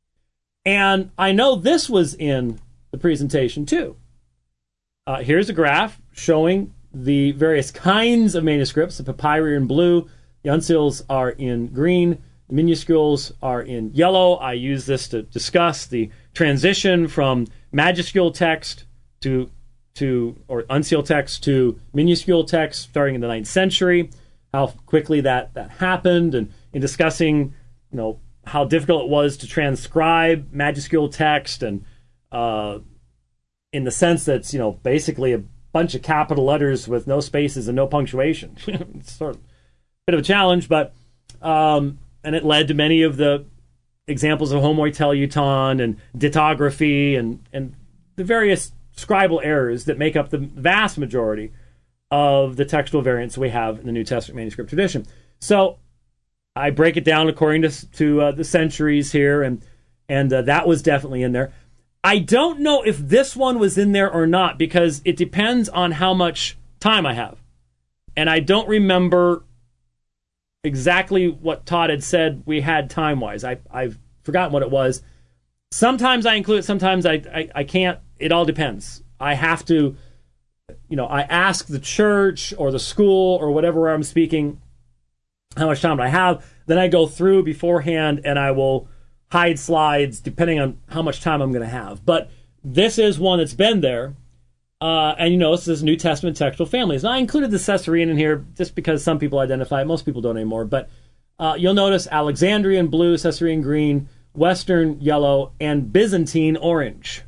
And I know this was in the presentation too. Uh, here's a graph showing the various kinds of manuscripts. The papyri are in blue, the uncials are in green, the minuscules are in yellow. I use this to discuss the transition from majuscule text to to or uncial text to minuscule text starting in the ninth century, how quickly that, that happened, and in discussing, you know, how difficult it was to transcribe majuscule text, and uh, in the sense that it's, you know, basically a bunch of capital letters with no spaces and no punctuation. It's sort of a bit of a challenge, but um, and it led to many of the examples of homoitelleuton and ditography and and the various scribal errors that make up the vast majority of the textual variants we have in the New Testament manuscript tradition. So I break it down according to, to uh, the centuries here, and and uh, that was definitely in there. I don't know if this one was in there or not, because it depends on how much time I have. And I don't remember exactly what Todd had said we had time-wise. I, I've forgotten what it was. Sometimes I include it, sometimes I, I, I can't. It all depends. I have to, you know, I ask the church or the school or whatever where I'm speaking how much time I have. Then I go through beforehand and I will hide slides depending on how much time I'm going to have. But this is one that's been there. Uh, and you know, this is New Testament textual families. And I included the Caesarean in here just because some people identify it. Most people don't anymore. But uh, you'll notice Alexandrian blue, Caesarean green, Western yellow, and Byzantine orange.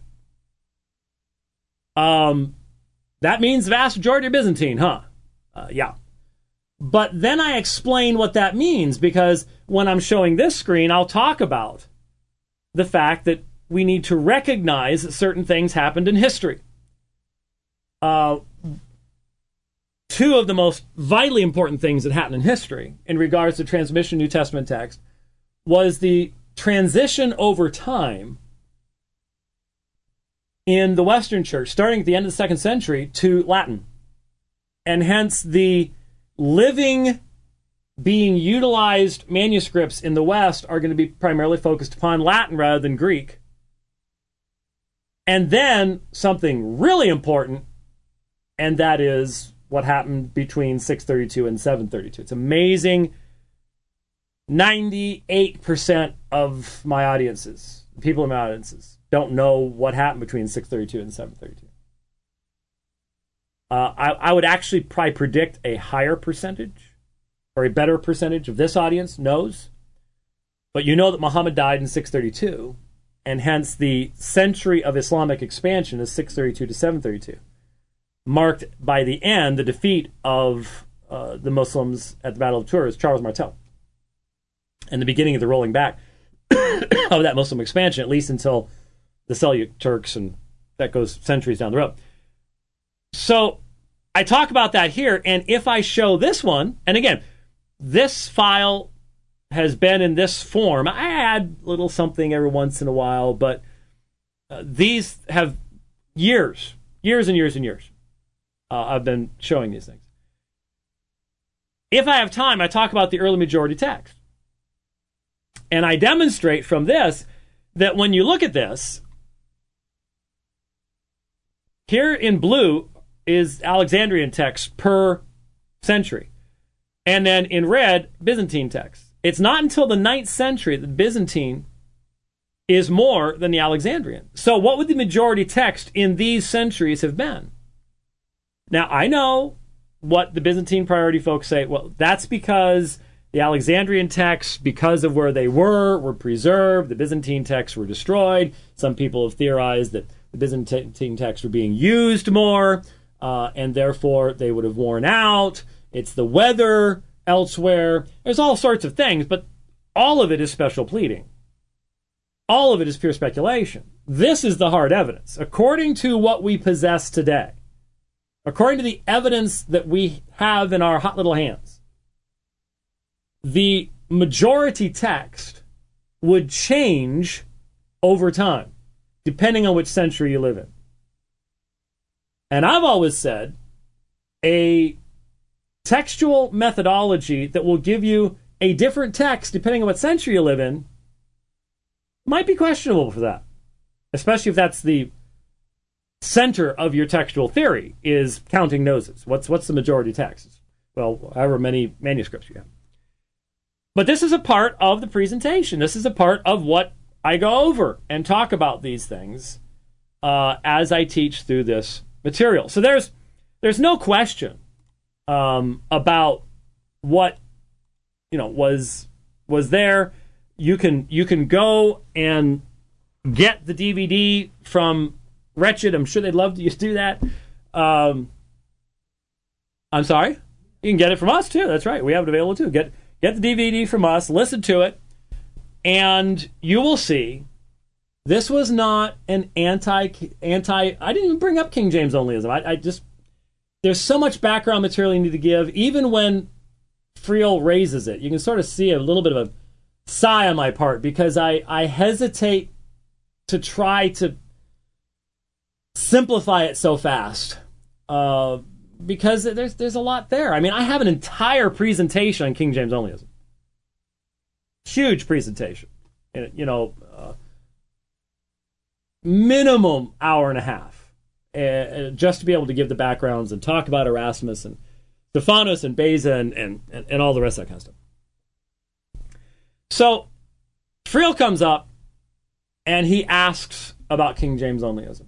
Um, that means the vast majority are Byzantine, huh? Uh, yeah. But then I explain what that means, because when I'm showing this screen, I'll talk about the fact that we need to recognize that certain things happened in history. Uh, two of the most vitally important things that happened in history in regards to transmission of New Testament text was the transition over time in the Western Church, starting at the end of the second century, to Latin. And hence the living, being utilized manuscripts in the West are going to be primarily focused upon Latin rather than Greek. And then something really important, and that is what happened between six thirty-two and seven thirty-two. It's amazing. ninety-eight percent of my audiences, people in my audiences, don't know what happened between six thirty-two and seven thirty-two. Uh, I, I would actually probably predict a higher percentage, or a better percentage of this audience knows. But you know that Muhammad died in six thirty-two, and hence the century of Islamic expansion is six thirty-two to seven thirty-two, marked by the end, the defeat of uh, the Muslims at the Battle of Tours, Charles Martel, and the beginning of the rolling back of that Muslim expansion, at least until the Seljuk Turks, and that goes centuries down the road. So I talk about that here, and if I show this one, and again, this file has been in this form. I add a little something every once in a while, but uh, these have years, years and years and years. Uh, I've been showing these things. If I have time, I talk about the early majority text. And I demonstrate from this that when you look at this, here in blue is Alexandrian text per century. And then in red, Byzantine text. It's not until the ninth century that Byzantine is more than the Alexandrian. So what would the majority text in these centuries have been? Now, I know what the Byzantine priority folks say. Well, that's because the Alexandrian texts, because of where they were, were preserved. The Byzantine texts were destroyed. Some people have theorized that the Byzantine texts were being used more. uh, and therefore they would have worn out. It's the weather elsewhere. There's all sorts of things, but all of it is special pleading. All of it is pure speculation. This is the hard evidence. According to what we possess today, according to the evidence that we have in our hot little hands, the majority text would change over time, depending on which century you live in. And I've always said a textual methodology that will give you a different text depending on what century you live in might be questionable for that, especially if that's the center of your textual theory, is counting noses. What's what's the majority text? Well, however many manuscripts you have. But this is a part of the presentation. This is a part of what I go over and talk about these things uh, as I teach through this material. So there's there's no question um, about what you know was was there. You can you can go and get the D V D from Wretched. I'm sure they'd love to do that. Um, I'm sorry? You can get it from us, too. That's right. We have it available, too. Get get the D V D from us, listen to it, and you will see this was not an anti... anti. I didn't even bring up King James onlyism. I, I just... There's so much background material you need to give, even when Friel raises it. You can sort of see a little bit of a sigh on my part, because I, I hesitate to try to simplify it so fast, uh, because there's there's a lot there. I mean, I have an entire presentation on King James onlyism, huge presentation, you know, uh, minimum hour and a half, uh, just to be able to give the backgrounds and talk about Erasmus and Stephanus and Beza and and, and, and all the rest of that kind of stuff. So Friel comes up and he asks about King James onlyism.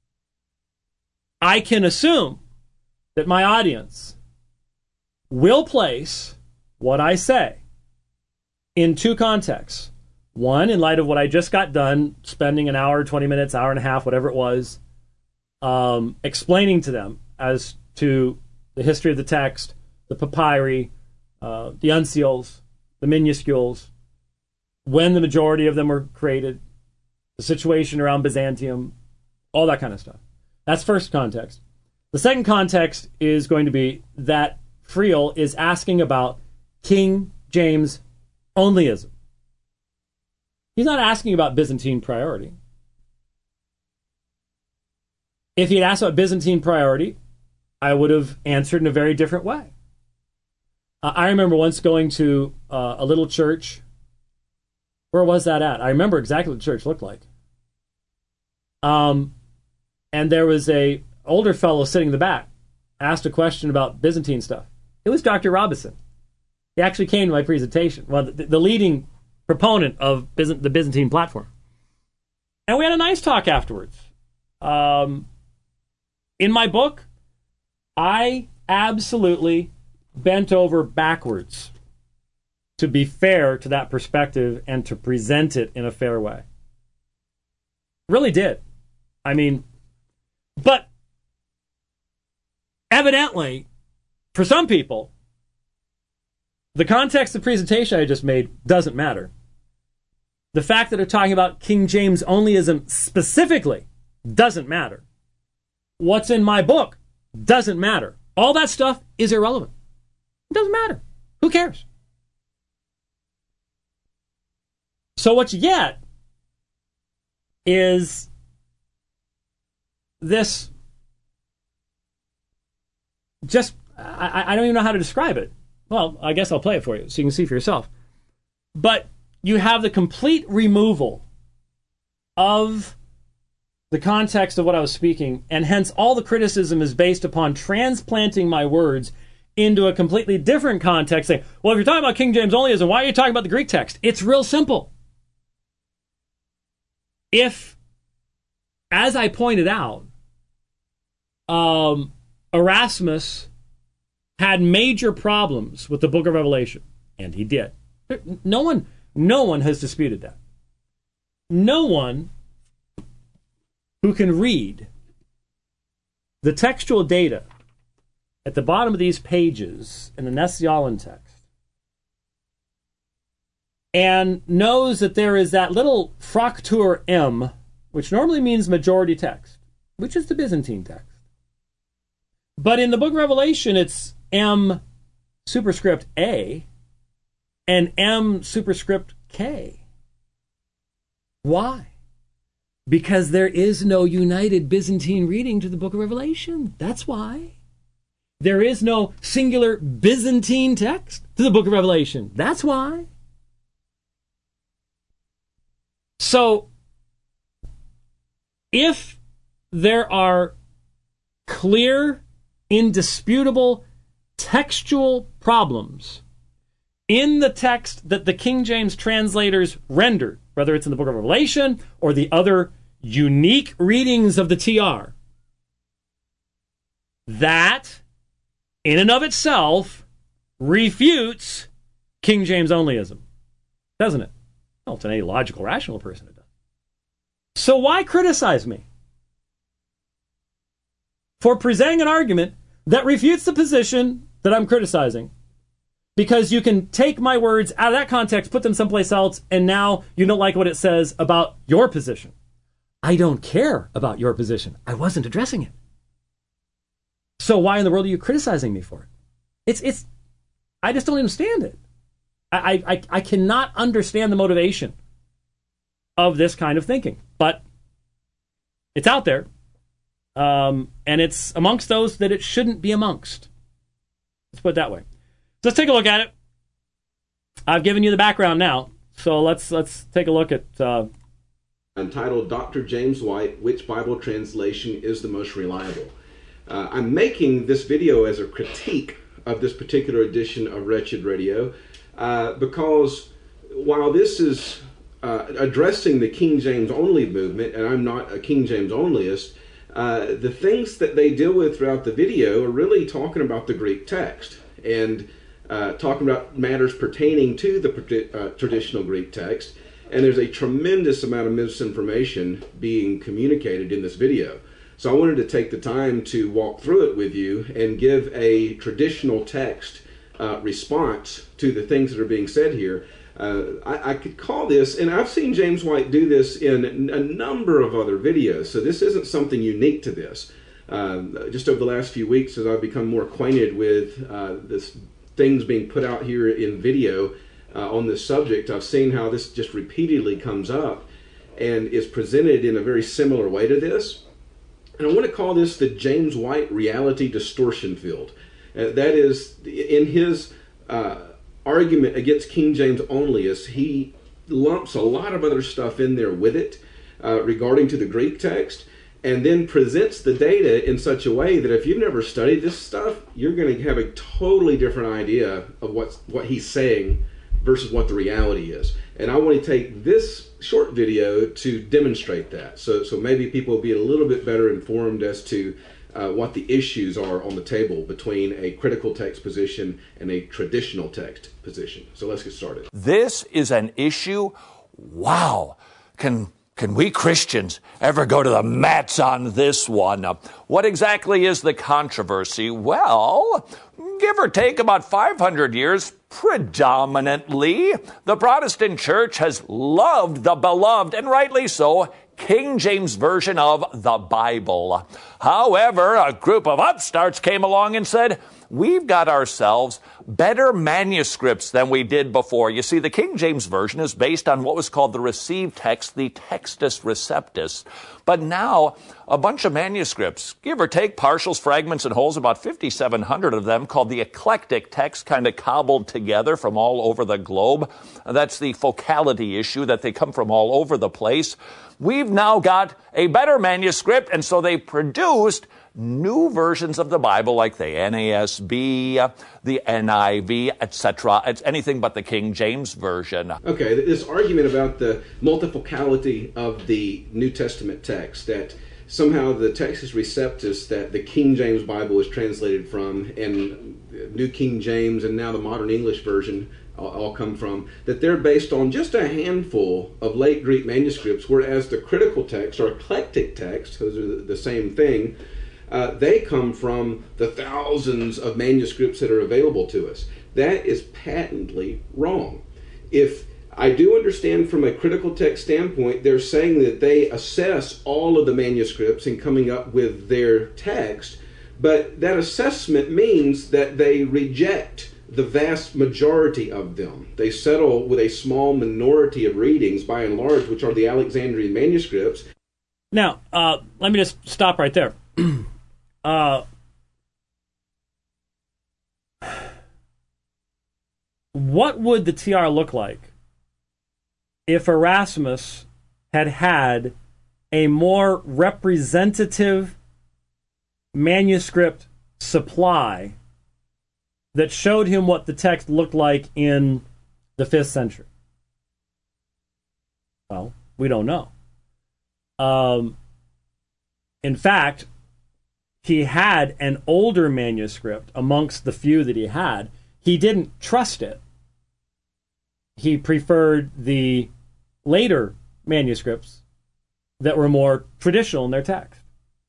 I can assume that my audience will place what I say in two contexts. One, in light of what I just got done, spending an hour, twenty minutes, hour and a half, whatever it was, um, explaining to them as to the history of the text, the papyri, uh, the uncials, the minuscules, when the majority of them were created, the situation around Byzantium, all that kind of stuff. That's first context. The second context is going to be that Friel is asking about King James onlyism. He's not asking about Byzantine priority. If he had asked about Byzantine priority, I would have answered in a very different way. Uh, I remember once going to uh, a little church. Where was that at? I remember exactly what the church looked like. Um, and there was a older fellow sitting in the back, asked a question about Byzantine stuff. It was Doctor Robison. He actually came to my presentation. Well, the, the leading proponent of Byzant- the Byzantine platform. And we had a nice talk afterwards. Um, in my book, I absolutely bent over backwards to be fair to that perspective and to present it in a fair way. Really did. I mean, but evidently, for some people, the context of the presentation I just made doesn't matter. The fact that they're talking about King James onlyism specifically doesn't matter. What's in my book doesn't matter. All that stuff is irrelevant. It doesn't matter. Who cares? So what you get is this just, I, I don't even know how to describe it. Well, I guess I'll play it for you so you can see for yourself. But you have the complete removal of the context of what I was speaking, and hence all the criticism is based upon transplanting my words into a completely different context, saying, well, if you're talking about King James onlyism, why are you talking about the Greek text? It's real simple. If, as I pointed out, um, Erasmus had major problems with the book of Revelation, and he did. No one, no one has disputed that. No one who can read the textual data at the bottom of these pages in the Nestle-Aland text and knows that there is that little Fraktur M, which normally means majority text, which is the Byzantine text. But in the book of Revelation, it's M superscript A and M superscript K. Why? Because there is no united Byzantine reading to the book of Revelation. That's why. There is no singular Byzantine text to the book of Revelation. That's why. So, if there are clear, indisputable textual problems in the text that the King James translators rendered, whether it's in the book of Revelation or the other unique readings of the T R, that, in and of itself, refutes King James onlyism. Doesn't it? Well, to any logical, rational person, it does. So why criticize me for presenting an argument that refutes the position that I'm criticizing? Because you can take my words out of that context, put them someplace else, and now you don't like what it says about your position. I don't care about your position. I wasn't addressing it. So why in the world are you criticizing me for it? It's, it's, I just don't understand it. I, I, I cannot understand the motivation of this kind of thinking. But it's out there. Um, and it's amongst those that it shouldn't be amongst. Let's put it that way. So let's take a look at it. I've given you the background now. So let's let's take a look at... Uh, entitled Doctor James White, Which Bible Translation is the Most Reliable? Uh, I'm making this video as a critique of this particular edition of Wretched Radio uh, because while this is uh, addressing the King James only movement, and I'm not a King James onlyist, uh, the things that they deal with throughout the video are really talking about the Greek text and uh, talking about matters pertaining to the uh, traditional Greek text. And there's a tremendous amount of misinformation being communicated in this video. So I wanted to take the time to walk through it with you and give a traditional text uh, response to the things that are being said here. Uh, I, I could call this, and I've seen James White do this in a number of other videos, so this isn't something unique to this. Uh, just over the last few weeks, as I've become more acquainted with uh, this things being put out here in video uh, on this subject, I've seen how this just repeatedly comes up and is presented in a very similar way to this. And I want to call this the James White reality distortion field. Uh, that is, in his uh, argument against King James onlyists, he lumps a lot of other stuff in there with it uh, regarding to the Greek text, and then presents the data in such a way that if you've never studied this stuff, you're going to have a totally different idea of what's, what he's saying versus what the reality is. And I want to take this short video to demonstrate that. So, so maybe people will be a little bit better informed as to uh, what the issues are on the table between a critical text position and a traditional text position. So let's get started. This is an issue, wow, can Can we Christians ever go to the mats on this one? What exactly is the controversy? Well, give or take about five hundred years, predominantly, the Protestant church has loved the beloved, and rightly so, King James Version of the Bible. However, a group of upstarts came along and said, we've got ourselves better manuscripts than we did before. You see, the King James Version is based on what was called the received text, the Textus Receptus. But now, a bunch of manuscripts, give or take partials, fragments, and wholes, about fifty-seven hundred of them, called the eclectic text, kind of cobbled together from all over the globe. That's the focality issue, that they come from all over the place. We've now got a better manuscript, and so they produced new versions of the Bible like the N A S B, the N I V, et cetera. It's anything but the King James Version. Okay, this argument about the multifocality of the New Testament text, that somehow the Textus Receptus that the King James Bible is translated from, and New King James and now the Modern English Version all come from, that they're based on just a handful of late Greek manuscripts, whereas the critical text or eclectic text, those are the same thing, Uh, they come from the thousands of manuscripts that are available to us. That is patently wrong. If I do understand from a critical text standpoint, they're saying that they assess all of the manuscripts in coming up with their text, but that assessment means that they reject the vast majority of them. They settle with a small minority of readings, by and large, which are the Alexandrian manuscripts. Now, uh, let me just stop right there. uh, what would the T R look like if Erasmus had had a more representative manuscript supply that showed him what the text looked like in the fifth century? Well, we don't know. Um, in fact, he had an older manuscript amongst the few that he had. He didn't trust it. He preferred the later manuscripts that were more traditional in their text.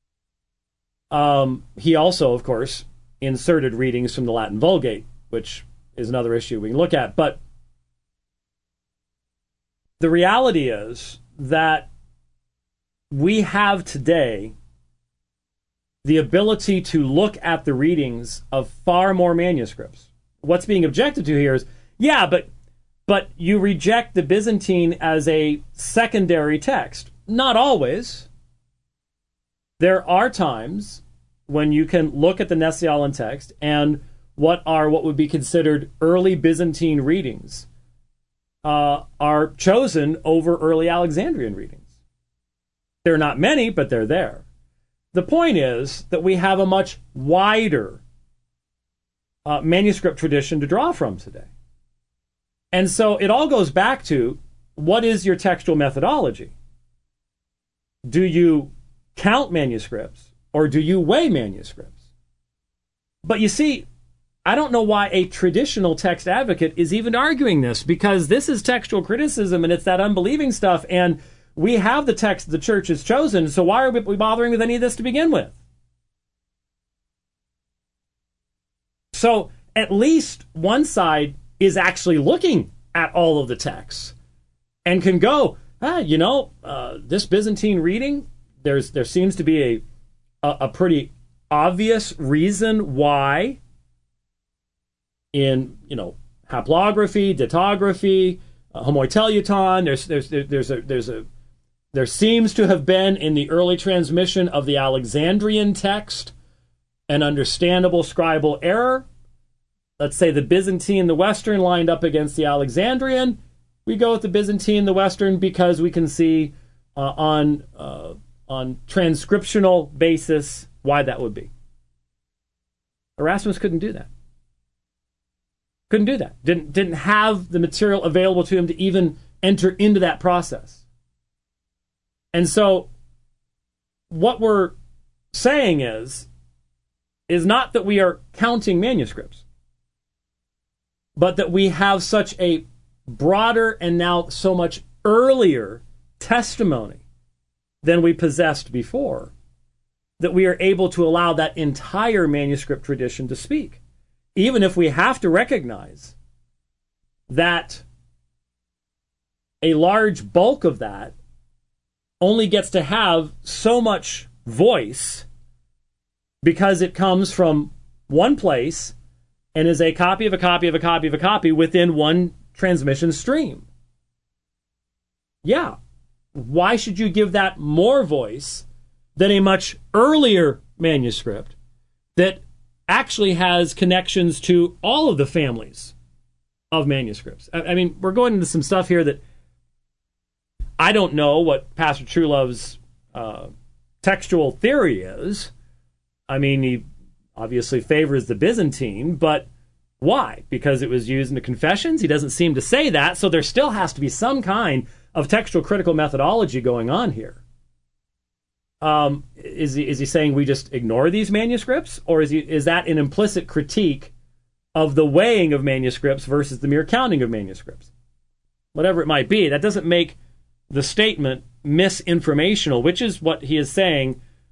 Um, he also, of course, inserted readings from the Latin Vulgate, which is another issue we can look at. But the reality is that we have today the ability to look at the readings of far more manuscripts. What's being objected to here is, yeah, but but you reject the Byzantine as a secondary text. Not always. There are times when you can look at the Nestle-Aland text and what are what would be considered early Byzantine readings uh, are chosen over early Alexandrian readings. There are not many, but they're there. The point is that we have a much wider uh, manuscript tradition to draw from today. And so it all goes back to, what is your textual methodology? Do you count manuscripts or do you weigh manuscripts? But you see, I don't know why a traditional text advocate is even arguing this, because this is textual criticism and it's that unbelieving stuff, and we have the text the church has chosen, so why are we bothering with any of this to begin with? So at least one side is actually looking at all of the texts and can go, ah, you know, uh, this Byzantine reading, there's there seems to be a, a a pretty obvious reason why in, you know, haplography, dautography, uh, homoteleuton, there's there's there's a there's a there seems to have been in the early transmission of the Alexandrian text an understandable scribal error. Let's say the Byzantine, the Western, lined up against the Alexandrian. We go with the Byzantine, the Western, because we can see uh, on uh, on transcriptional basis why that would be. Erasmus couldn't do that. Couldn't do that. Didn't didn't have the material available to him to even enter into that process. And so what we're saying is, is not that we are counting manuscripts, but that we have such a broader and now so much earlier testimony than we possessed before, that we are able to allow that entire manuscript tradition to speak, even if we have to recognize that a large bulk of that only gets to have so much voice because it comes from one place and is a copy of a copy of a copy of a copy within one transmission stream. Yeah. Why should you give that more voice than a much earlier manuscript that actually has connections to all of the families of manuscripts? I, I mean, we're going into some stuff here that I don't know what Pastor Truelove's uh, textual theory is. I mean, he obviously favors the Byzantine, but why? Because it was used in the Confessions? He doesn't seem to say that, so there still has to be some kind of textual critical methodology going on here. Um, is he, is he saying we just ignore these manuscripts? Or is he, is that an implicit critique of the weighing of manuscripts versus the mere counting of manuscripts? Whatever it might be, that doesn't make the statement misinformational, which is what he is saying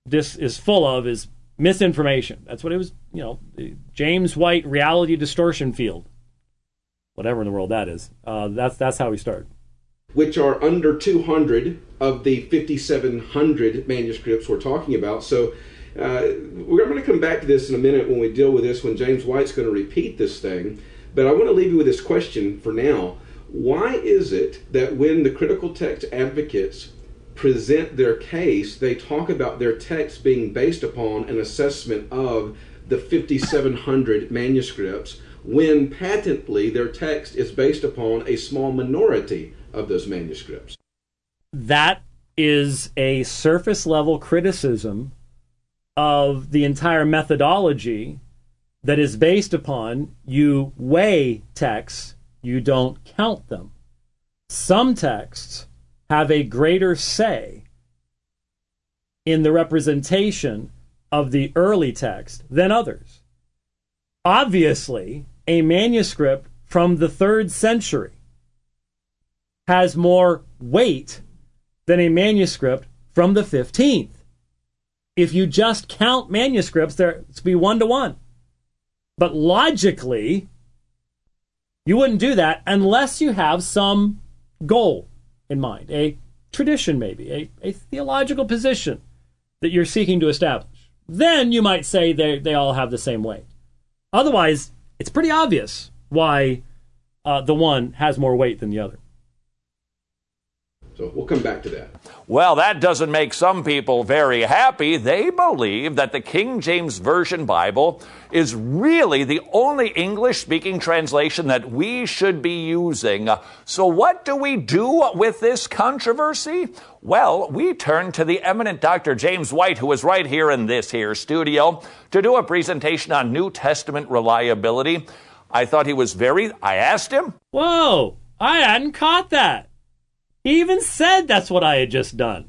this is full of is misinformation. That's what it was, you know, the James White reality distortion field. Whatever in the world that is. Uh, that's that's how we start. Which are under two hundred of the fifty-seven hundred manuscripts we're talking about. So uh, we're going to come back to this in a minute when we deal with this, when James White's going to repeat this thing. But I want to leave you with this question for now. Why is it that when the critical text advocates present their case, they talk about their text being based upon an assessment of the fifty-seven hundred manuscripts, when patently their text is based upon a small minority of those manuscripts? That is a surface level criticism of the entire methodology that is based upon you weigh texts, you don't count them. Some texts have a greater say in the representation of the early text than others. Obviously, a manuscript from the third century has more weight than a manuscript from the fifteenth. If you just count manuscripts, there it's be one to one. But logically, you wouldn't do that unless you have some goal in mind, a tradition maybe, a, a theological position that you're seeking to establish. Then you might say they, they all have the same weight. Otherwise, it's pretty obvious why uh, the one has more weight than the other. So we'll come back to that. Well, that doesn't make some people very happy. They believe that the King James Version Bible is really the only English-speaking translation that we should be using. So what do we do with this controversy? Well, we turn to the eminent Doctor James White, who is right here in this here studio, to do a presentation on New Testament reliability. I thought he was very... I asked him. Whoa, I hadn't caught that. He even said that's what I had just done.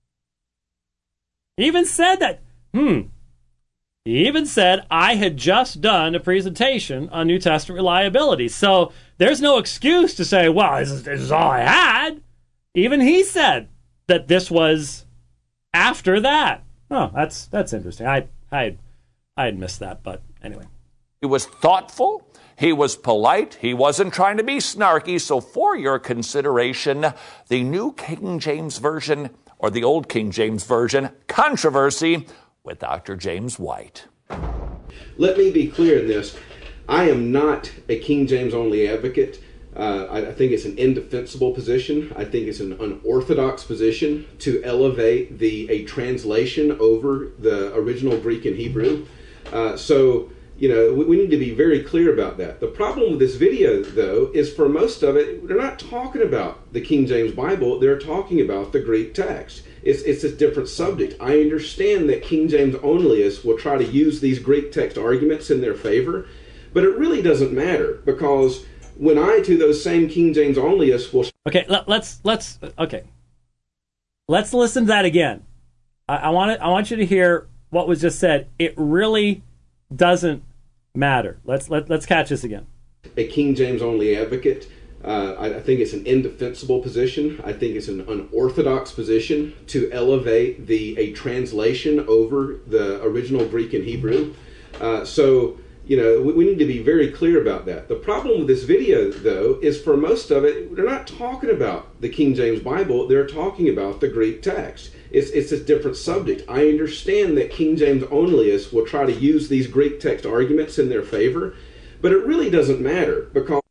He even said that. Hmm. He even said I had just done a presentation on New Testament reliability. So there's no excuse to say, well, this is, this is all I had. Even he said that this was after that. Oh, that's that's interesting. I I I had missed that, but anyway. He was thoughtful. He was polite. He wasn't trying to be snarky. So for your consideration, the New King James Version or the Old King James Version controversy with Doctor James White. Let me be clear in this. I am not a King James only advocate. Uh, I, I think it's an indefensible position. I think it's an unorthodox position to elevate the a translation over the original Greek and Hebrew. Uh, so You know, we need to be very clear about that. The problem with this video, though, is for most of it, they're not talking about the King James Bible. They're talking about the Greek text. It's, it's a different subject. I understand that King James onlyists will try to use these Greek text arguments in their favor, but it really doesn't matter, because when I, to those same King James onlyists, will... Okay, let, let's, let's, okay. Let's listen to that again. I, I want to, I want you to hear what was just said. It really doesn't matter. Let's let, let's catch this again. A King James only advocate. Uh, I, I think it's an indefensible position. I think it's an unorthodox position to elevate the a translation over the original Greek and Hebrew. Uh, so, you know, we, we need to be very clear about that. The problem with this video, though, is for most of it, they're not talking about the King James Bible. They're talking about the Greek text. It's, it's a different subject. I understand that King James onlyists will try to use these Greek text arguments in their favor, but it really doesn't matter, because...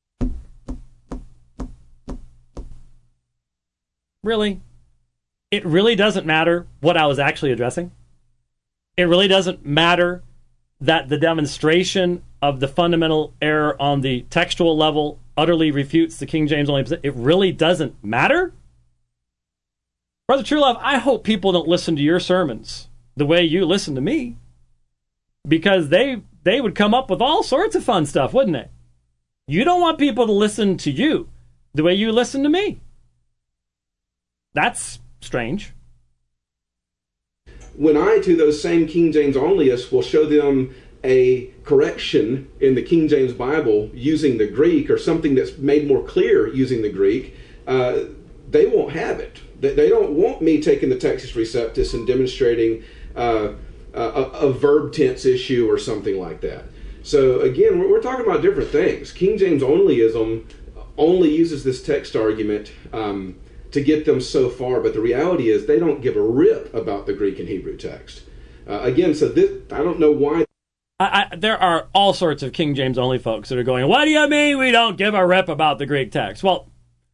Really? It really doesn't matter what I was actually addressing? It really doesn't matter that the demonstration of the fundamental error on the textual level utterly refutes the King James only position? It really doesn't matter? Brother Truelove, I hope people don't listen to your sermons the way you listen to me, because they they would come up with all sorts of fun stuff, wouldn't they? You don't want people to listen to you the way you listen to me. That's strange. When I, to those same King James onlyists, will show them a correction in the King James Bible using the Greek, or something that's made more clear using the Greek, uh, they won't have it. They, they don't want me taking the Textus Receptus and demonstrating uh, a, a verb tense issue or something like that. So again, we're, we're talking about different things. King James onlyism only uses this text argument um, to get them so far, but the reality is they don't give a rip about the Greek and Hebrew text. Uh, again, so this, I don't know why. I, I, there are all sorts of King James only folks that are going, what do you mean we don't give a rip about the Greek text? Well,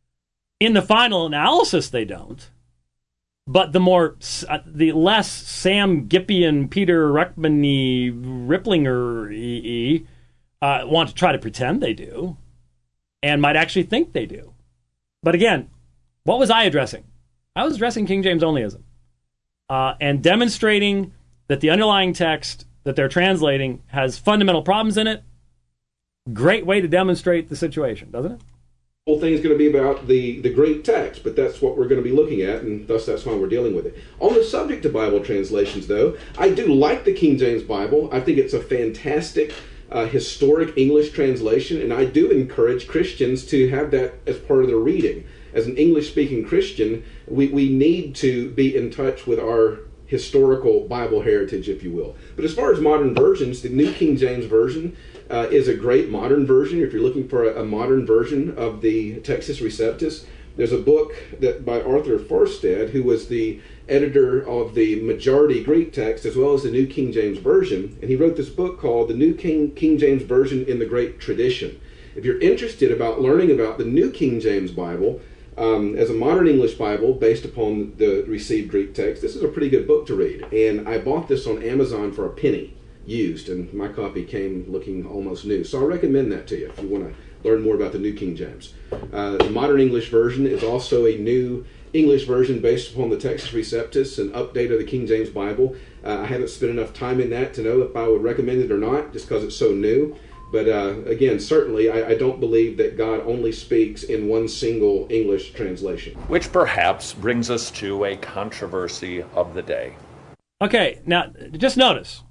in the final analysis, they don't. But the more, uh, the less Sam Gippian, Peter Ruckman-y, Ripplinger-y uh, want to try to pretend they do, and might actually think they do. But again, what was I addressing? I was addressing King James onlyism uh, and demonstrating that the underlying text that they're translating has fundamental problems in it. Great way to demonstrate the situation, doesn't it? The whole thing is going to be about the, the Greek text, but that's what we're going to be looking at, and thus that's why we're dealing with it. On the subject of Bible translations, though, I do like the King James Bible. I think it's a fantastic uh, historic English translation, and I do encourage Christians to have that as part of their reading. As an English-speaking Christian, we, we need to be in touch with our historical Bible heritage, if you will. But as far as modern versions, the New King James Version uh, is a great modern version. If you're looking for a, a modern version of the Textus Receptus, there's a book that by Arthur Forstad, who was the editor of the majority Greek text as well as the New King James Version, and he wrote this book called The New King, King James Version in the Great Tradition. If you're interested about learning about the New King James Bible, Um, as a modern English Bible based upon the received Greek text, this is a pretty good book to read. And I bought this on Amazon for a penny, used, and my copy came looking almost new. So I recommend that to you if you want to learn more about the New King James. Uh, the modern English version is also a new English version based upon the Textus Receptus, an update of the King James Bible. Uh, I haven't spent enough time in that to know if I would recommend it or not, just because it's so new. But uh, again, certainly, I, I don't believe that God only speaks in one single English translation. Which perhaps brings us to a controversy of the day. Okay, now, just notice.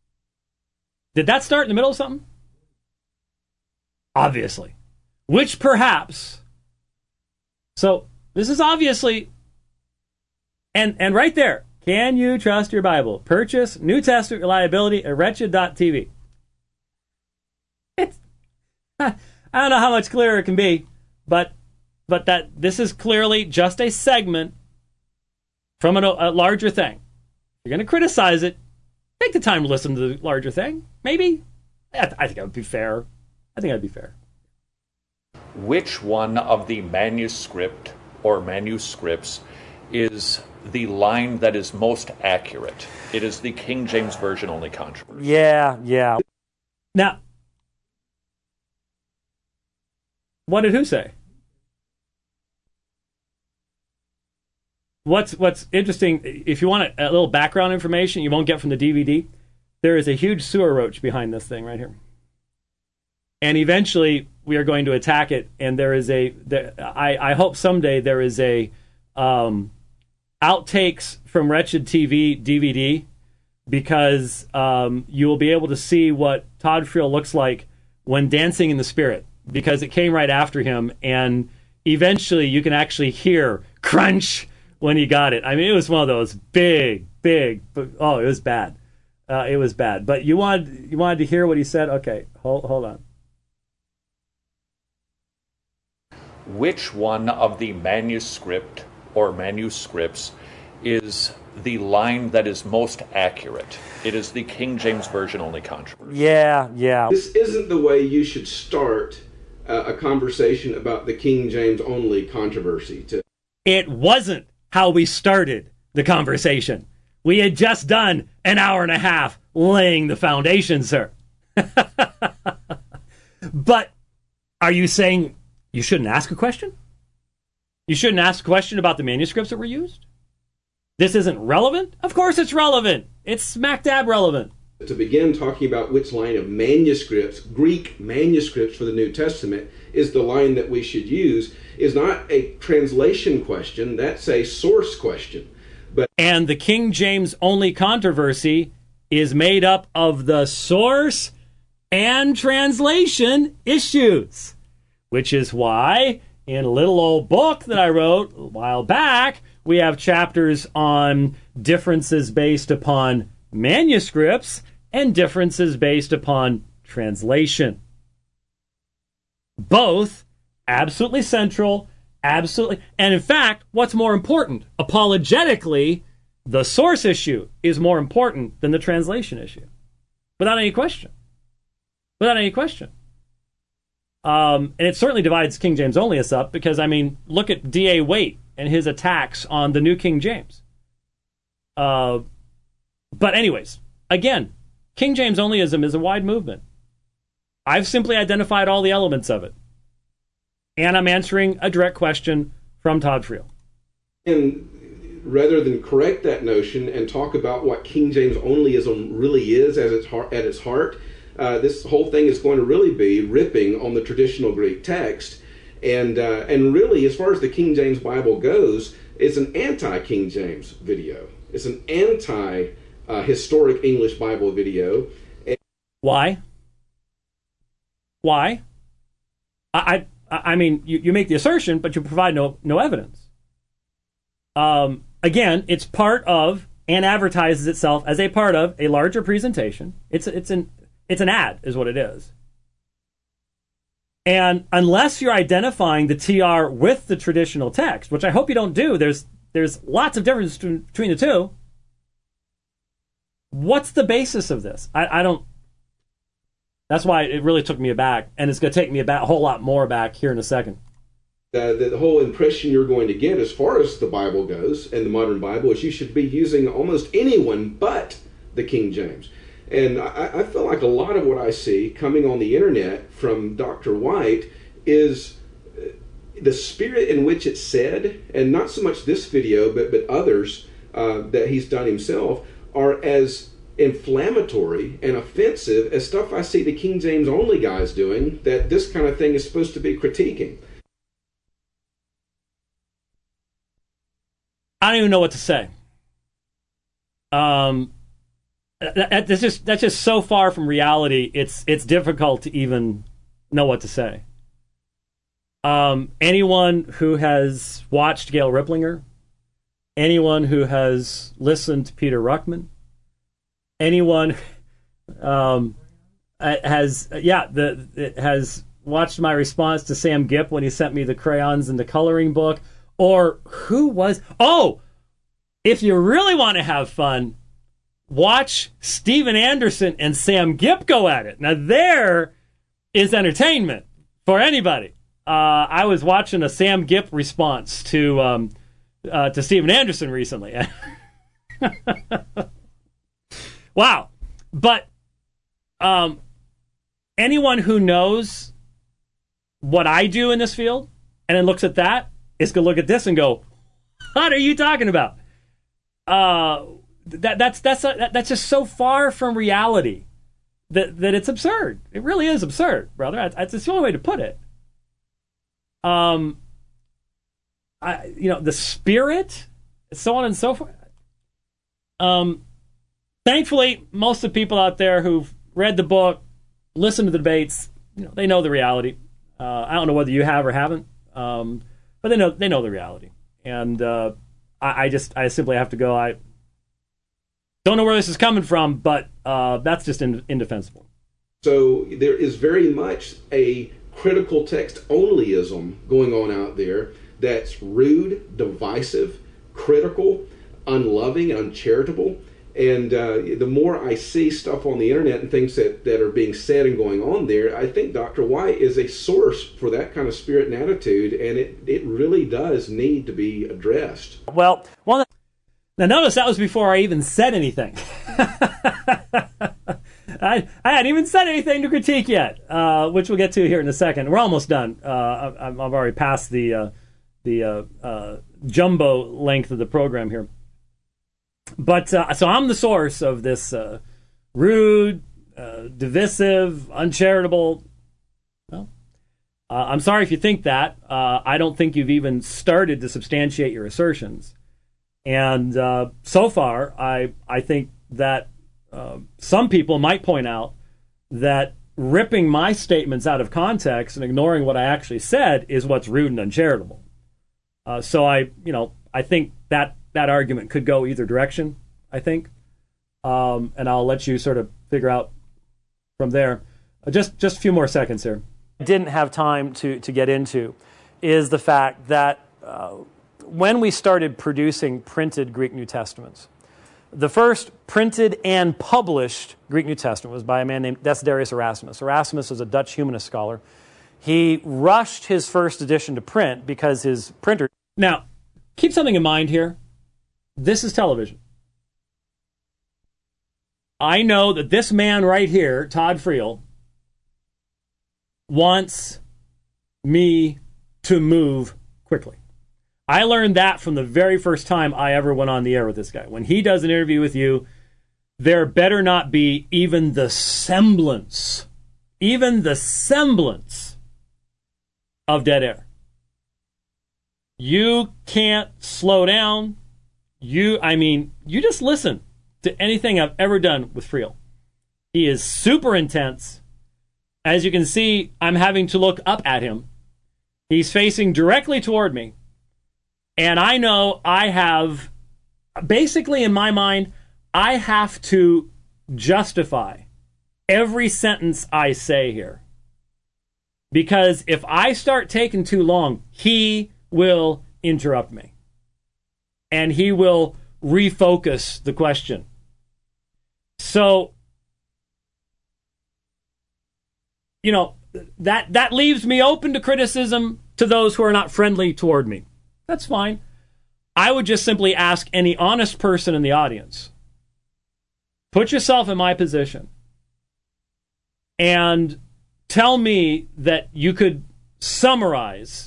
Did that start in the middle of something? Obviously. Which perhaps. So, this is obviously. And, and right there. Can you trust your Bible? Purchase New Testament Reliability at wretched dot t v. It's, I don't know how much clearer it can be, but but that this is clearly just a segment from a, a larger thing. If you're going to criticize it, take the time to listen to the larger thing. Maybe. I, th- I think that would be fair. I think that'd be fair. Which one of the manuscript or manuscripts is the line that is most accurate? It is the King James Version only controversy. Yeah, yeah. Now, what did who say? What's what's interesting, if you want a, a little background information you won't get from the D V D, there is a huge sewer roach behind this thing right here. And eventually we are going to attack it, and there is a, there, I, I hope someday there is a um, outtakes from Wretched T V D V D, because um, you will be able to see what Todd Friel looks like when dancing in the Spirit, because it came right after him, and eventually you can actually hear crunch when he got it. I mean, it was one of those big, big, oh, it was bad. Uh, it was bad. But you wanted you wanted to hear what he said? Okay, hold hold on. Which one of the manuscript or manuscripts is the line that is most accurate? It is the King James Version only controversy. Yeah, yeah. This isn't the way you should start uh, a conversation about the King James only controversy. To- it wasn't how we started the conversation. We had just done an hour and a half laying the foundation, sir. But are you saying you shouldn't ask a question? You shouldn't ask a question about the manuscripts that were used? This isn't relevant? Of course it's relevant. It's smack dab relevant. To begin talking about which line of manuscripts, Greek manuscripts for the New Testament, is the line that we should use is not a translation question. That's a source question. But and the King James only controversy is made up of the source and translation issues, which is why in a little old book that I wrote a while back, We have chapters on differences based upon manuscripts and differences based upon translation. Both absolutely central, absolutely. And in fact, what's more important? Apologetically, the source issue is more important than the translation issue. Without any question. Without any question. Um, and it certainly divides King James Onlyists up because, I mean, look at D A Waite and his attacks on the New King James. Uh, but anyways, again, King James Onlyism is a wide movement. I've simply identified all the elements of it. And I'm answering a direct question from Todd Friel. And rather than correct that notion and talk about what King James Onlyism really is as its heart, at its heart, uh, this whole thing is going to really be ripping on the traditional Greek text. And uh, and really, as far as the King James Bible goes, it's an anti-King James video. It's an anti-historic uh, English Bible video. And Why? Why? I I, I mean, you, you make the assertion, but you provide no no evidence. Um, again, it's part of and advertises itself as a part of a larger presentation. It's it's an it's an ad, is what it is. And unless you're identifying the T R with the traditional text, which I hope you don't do, there's there's lots of difference between the two. What's the basis of this? I, I don't. That's why it really took me aback, and it's going to take me aback, a whole lot more back here in a second. Uh, the, the whole impression you're going to get as far as the Bible goes, and the modern Bible, is you should be using almost anyone but the King James. And I, I feel like a lot of what I see coming on the internet from Doctor White is the spirit in which it's said, and not so much this video, but, but others uh, that he's done himself, are as inflammatory and offensive as stuff I see the King James only guys doing that this kind of thing is supposed to be critiquing. I don't even know what to say. Um, that, that's just that's just so far from reality. It's it's difficult to even know what to say. Um, anyone who has watched Gail Ripplinger, anyone who has listened to Peter Ruckman, anyone um, has yeah the has watched my response to Sam Gipp when he sent me the crayons and the coloring book. Or who was... Oh! If you really want to have fun, watch Steven Anderson and Sam Gipp go at it. Now, there is entertainment for anybody. Uh, I was watching a Sam Gipp response to um, uh, to Steven Anderson recently. Wow. But um, anyone who knows what I do in this field and then looks at that is going to look at this and go, what are you talking about? Uh, that that's that's a, that's just so far from reality that that it's absurd. It really is absurd, brother. That's, that's the only way to put it. Um, I you know the spirit, so on and so forth. Um, thankfully, most of the people out there who've read the book, listened to the debates, you know, they know the reality. Uh, I don't know whether you have or haven't. Um, But they know they know the reality, and uh, I, I just I simply have to go. I don't know where this is coming from, but uh, that's just in, indefensible. So there is very much a critical text onlyism going on out there that's rude, divisive, critical, unloving, and uncharitable. And uh, the more I see stuff on the internet and things that, that are being said and going on there, I think Doctor White is a source for that kind of spirit and attitude, and it, it really does need to be addressed. Well, one now notice that was before I even said anything. I, I hadn't even said anything to critique yet, uh, which we'll get to here in a second. We're almost done. Uh, I've, I've already passed the uh, the uh, uh, jumbo length of the program here. But uh, so I'm the source of this uh, rude, uh, divisive, uncharitable. Well, uh, I'm sorry if you think that. Uh, I don't think you've even started to substantiate your assertions. And uh, so far, I I think that uh, some people might point out that ripping my statements out of context and ignoring what I actually said is what's rude and uncharitable. Uh, so I, you know, I think that that argument could go either direction, I think. Um, and I'll let you sort of figure out from there. Uh, just just a few more seconds here. I didn't have time to, to get into is the fact that uh, when we started producing printed Greek New Testaments, the first printed and published Greek New Testament was by a man named Desiderius Erasmus. Erasmus is a Dutch humanist scholar. He rushed his first edition to print because his printer... Now, keep something in mind here. This is television. I know that this man right here, Todd Friel, wants me to move quickly. I learned that from the very first time I ever went on the air with this guy. When he does an interview with you, there better not be even the semblance, even the semblance of dead air. You can't slow down. You, I mean, you just listen to anything I've ever done with Friel. He is super intense. As you can see, I'm having to look up at him. He's facing directly toward me. And I know I have, basically in my mind, I have to justify every sentence I say here. Because if I start taking too long, he will interrupt me. And he will refocus the question. So, you know, that, that leaves me open to criticism to those who are not friendly toward me. That's fine. I would just simply ask any honest person in the audience, put yourself in my position and tell me that you could summarize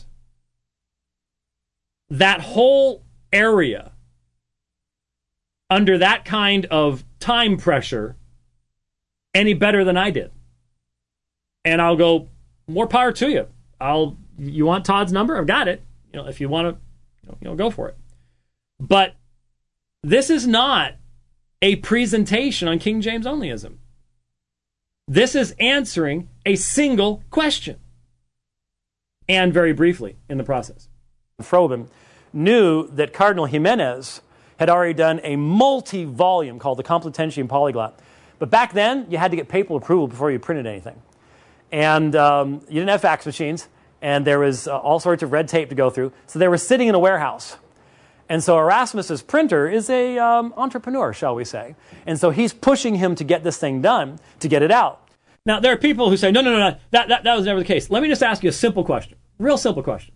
that whole area under that kind of time pressure any better than I did. And I'll go, more power to you. I'll, you want Todd's number? I've got it. You know, if you want to, you know, you know, go for it. But this is not a presentation on King James onlyism. This is answering a single question. And very briefly in the process. Frobin knew that Cardinal Jimenez had already done a multi-volume called the Complutensian Polyglot. But back then, you had to get papal approval before you printed anything. And um, you didn't have fax machines, and there was uh, all sorts of red tape to go through. So they were sitting in a warehouse. And so Erasmus's printer is a um, entrepreneur, shall we say. And so he's pushing him to get this thing done, to get it out. Now, there are people who say, no, no, no, no, that, that, that was never the case. Let me just ask you a simple question, real simple question.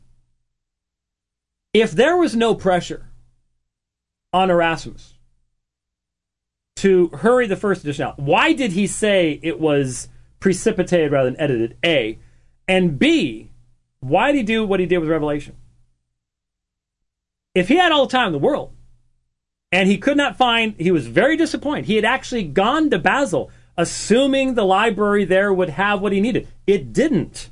If there was no pressure on Erasmus to hurry the first edition out, why did he say it was precipitated rather than edited, A? And B, why did he do what he did with Revelation? If he had all the time in the world, and he could not find, he was very disappointed. He had actually gone to Basel, assuming the library there would have what he needed. It didn't.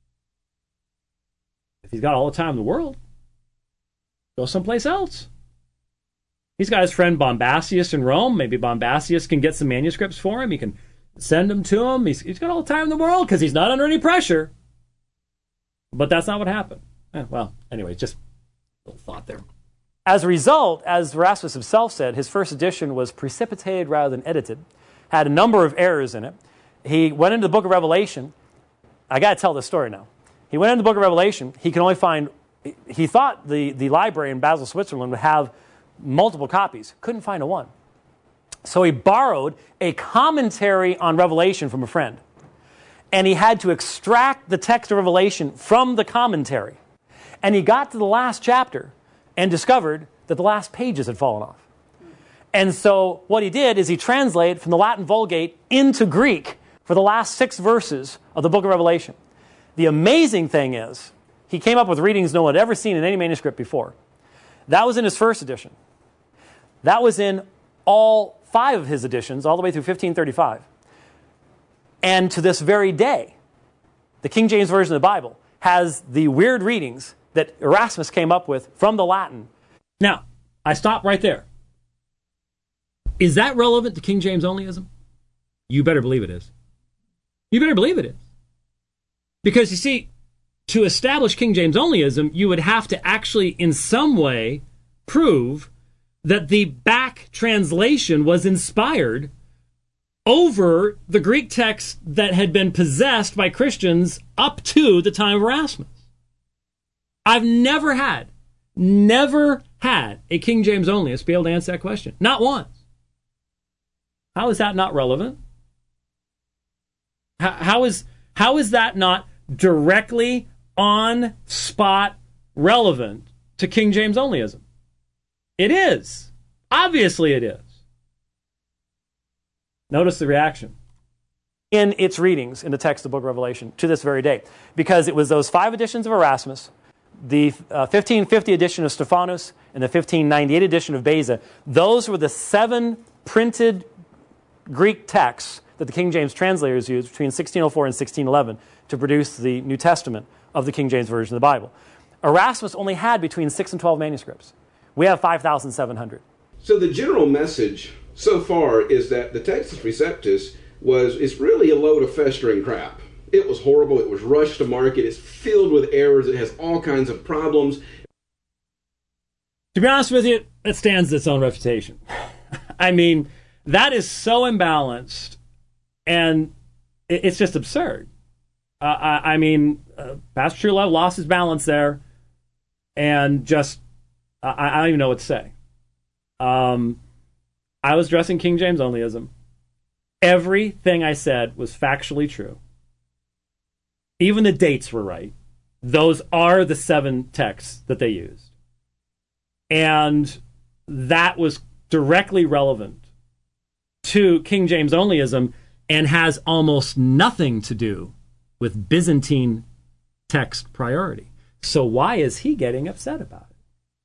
If he's got all the time in the world, go someplace else. He's got his friend Bombasius in Rome. Maybe Bombasius can get some manuscripts for him. He can send them to him. He's, he's got all the time in the world because he's not under any pressure. But that's not what happened. Eh, well, anyway, just a little thought there. As a result, as Erasmus himself said, his first edition was precipitated rather than edited, had a number of errors in it. He went into the book of Revelation. I got to tell this story now. He went into the book of Revelation. He could only find, he thought the, the library in Basel, Switzerland would have multiple copies. Couldn't find a one. So he borrowed a commentary on Revelation from a friend. And he had to extract the text of Revelation from the commentary. And he got to the last chapter and discovered that the last pages had fallen off. And so what he did is he translated from the Latin Vulgate into Greek for the last six verses of the book of Revelation. The amazing thing is, he came up with readings no one had ever seen in any manuscript before. That was in his first edition. That was in all five of his editions, all the way through fifteen thirty-five. And to this very day, the King James Version of the Bible has the weird readings that Erasmus came up with from the Latin. Now, I stop right there. Is that relevant to King James onlyism? You better believe it is. You better believe it is. Because, you see, to establish King James onlyism, you would have to actually, in some way, prove that the back translation was inspired over the Greek text that had been possessed by Christians up to the time of Erasmus. I've never had, never had a King James onlyist be able to answer that question. Not once. How is that not relevant? How, how is how is that not directly on spot relevant to King James onlyism? It is. Obviously it is. Notice the reaction in its readings in the text of the book of Revelation to this very day. Because it was those five editions of Erasmus, the uh, fifteen fifty edition of Stephanus, and the fifteen ninety-eight edition of Beza. Those were the seven printed Greek texts that the King James translators used between sixteen oh four and sixteen eleven to produce the New Testament of the King James Version of the Bible. Erasmus only had between six and twelve manuscripts. We have five thousand seven hundred. So the general message so far is that the Textus Receptus was is really a load of festering crap. It was horrible. It was rushed to market. It's filled with errors. It has all kinds of problems. To be honest with you, it stands its own reputation. I mean, that is so imbalanced, and it's just absurd. Uh, I, I mean, uh, Pastor Truelove lost his balance there, and just, I, I don't even know what to say. Um, I was addressing King James onlyism. Everything I said was factually true. Even the dates were right. Those are the seven texts that they used. And that was directly relevant to King James onlyism and has almost nothing to do with Byzantine text priority. So why is he getting upset about it?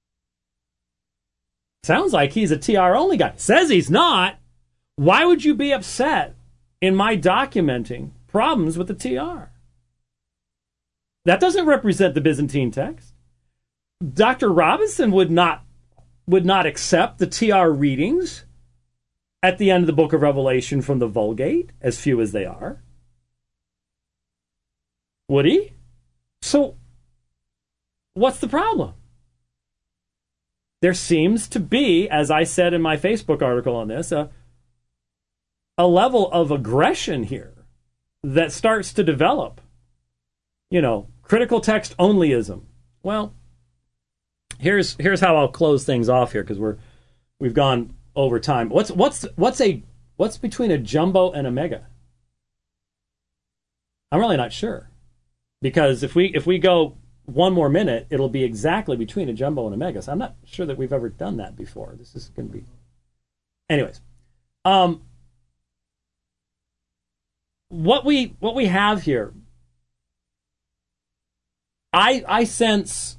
Sounds like he's a T R only guy. Says he's not. Why would you be upset in my documenting problems with the T R? That doesn't represent the Byzantine text. Doctor Robinson would not would not accept the T R readings at the end of the book of Revelation from the Vulgate, as few as they are. Would he? So, what's the problem? There seems to be, as I said in my Facebook article on this, a, a level of aggression here that starts to develop. You know, critical text onlyism. Well, here's here's how I'll close things off here because we're we've gone over time. What's what's what's a what's between a jumbo and a mega? I'm really not sure. Because if we if we go one more minute, it'll be exactly between a jumbo and a mega. So I'm not sure that we've ever done that before. This is going to be... Anyways. Um, what we what we have here, I I sense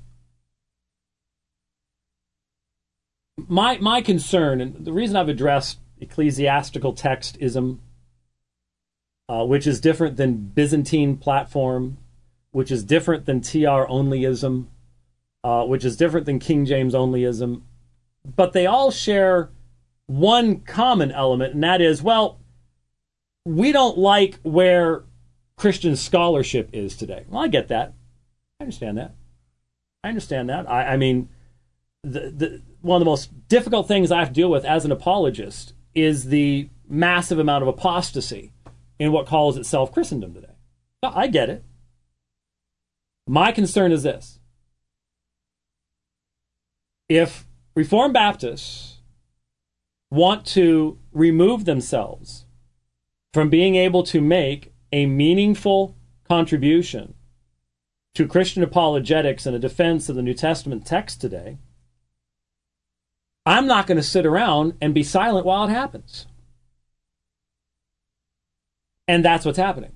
my my concern, and the reason I've addressed ecclesiastical textism, uh, which is different than Byzantine platform, which is different than T R onlyism, uh, which is different than King James onlyism, but they all share one common element, and that is, well, we don't like where Christian scholarship is today. Well, I get that. I understand that. I understand that. I, I mean, the, the, one of the most difficult things I have to deal with as an apologist is the massive amount of apostasy in what calls itself Christendom today. I get it. My concern is this. If Reformed Baptists want to remove themselves from being able to make a meaningful contribution to Christian apologetics and a defense of the New Testament text today, I'm not going to sit around and be silent while it happens. And that's what's happening.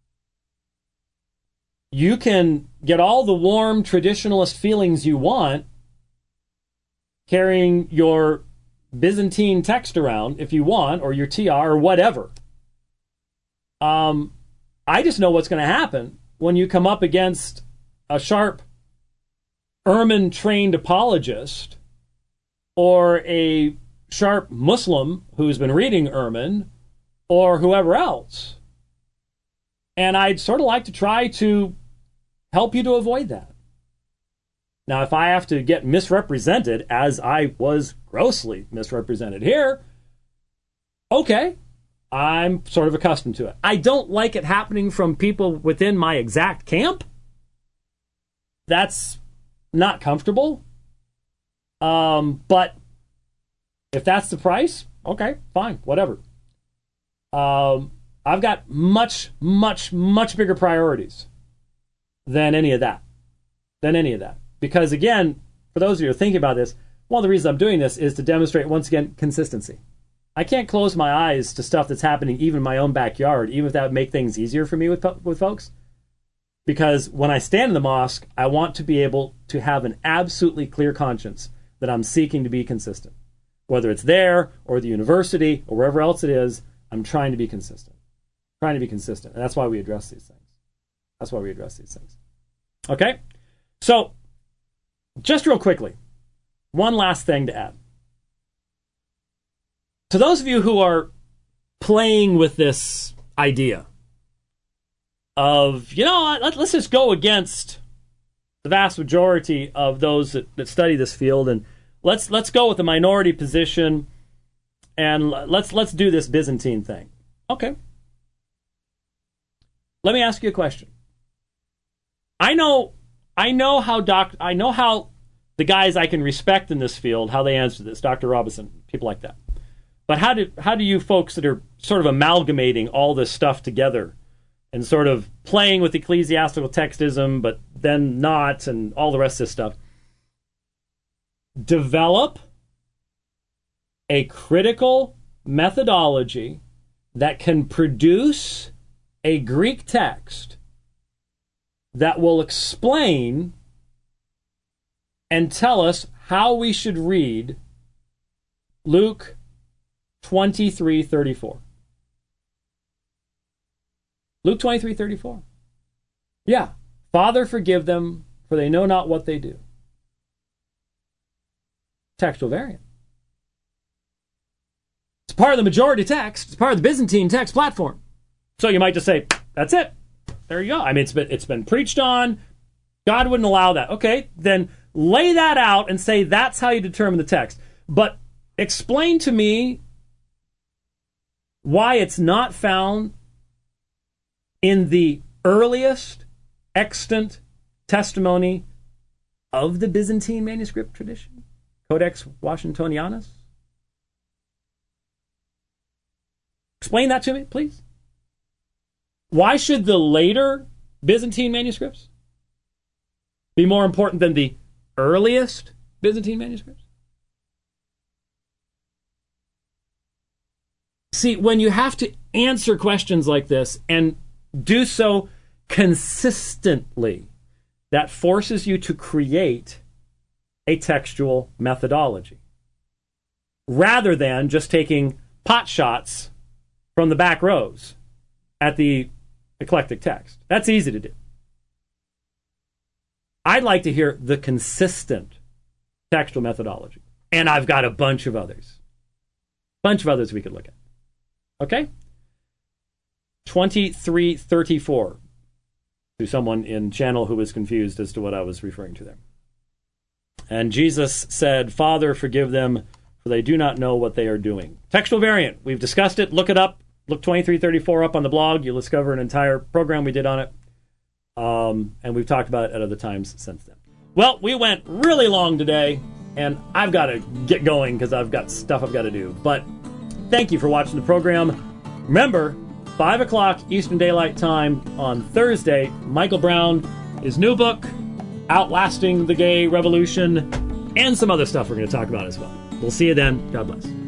You can get all the warm traditionalist feelings you want carrying your Byzantine text around if you want, or your T R or whatever. Um, I just know what's going to happen when you come up against a sharp Ehrman-trained apologist or a sharp Muslim who's been reading Ehrman or whoever else. And I'd sort of like to try to help you to avoid that. Now, if I have to get misrepresented, as I was grossly misrepresented here, okay, I'm sort of accustomed to it. I don't like it happening from people within my exact camp. That's not comfortable. Um, but if that's the price, okay, fine, whatever. Um, I've got much, much, much bigger priorities than any of that. Than any of that. Because again, for those of you who are thinking about this, one of the reasons I'm doing this is to demonstrate, once again, consistency. I can't close my eyes to stuff that's happening even in my own backyard, even if that would make things easier for me with, with folks. Because when I stand in the mosque, I want to be able to have an absolutely clear conscience that I'm seeking to be consistent. Whether it's there or the university or wherever else it is, I'm trying to be consistent. Trying to be consistent. And that's why we address these things. That's why we address these things. Okay? So, just real quickly, one last thing to add. To those of you who are playing with this idea of, you know, let, let's just go against the vast majority of those that, that study this field, and let's let's go with the minority position, and let's let's do this Byzantine thing. Okay. Let me ask you a question. I know I know how doc I know how the guys I can respect in this field, how they answer this, Doctor Robinson, people like that. But how do how do you folks that are sort of amalgamating all this stuff together and sort of playing with ecclesiastical textism, but then not, and all the rest of this stuff, develop a critical methodology that can produce a Greek text that will explain and tell us how we should read Luke twenty-three thirty-four. Luke twenty-three thirty-four. Yeah. Father, forgive them, for they know not what they do. Textual variant. It's part of the majority text. It's part of the Byzantine text platform. So you might just say, that's it. There you go. I mean, it's been, it's been preached on. God wouldn't allow that. Okay, then lay that out and say that's how you determine the text. But explain to me why it's not found in the earliest extant testimony of the Byzantine manuscript tradition, Codex Washingtonianus. Explain that to me, please. Why should the later Byzantine manuscripts be more important than the earliest Byzantine manuscripts? See, when you have to answer questions like this and do so consistently, that forces you to create a textual methodology rather than just taking pot shots from the back rows at the eclectic text. That's easy to do. I'd like to hear the consistent textual methodology. And I've got a bunch of others. Bunch of others we could look at. Okay? twenty-three thirty-four. To someone in channel who was confused as to what I was referring to there. And Jesus said, Father, forgive them, for they do not know what they are doing. Textual variant. We've discussed it. Look it up. Look twenty-three thirty-four up on the blog. You'll discover an entire program we did on it. Um, and we've talked about it at other times since then. Well, we went really long today, and I've got to get going because I've got stuff I've got to do. But thank you for watching the program. Remember, five o'clock Eastern Daylight Time on Thursday, Michael Brown, his new book, Outlasting the Gay Revolution, and some other stuff we're going to talk about as well. We'll see you then. God bless.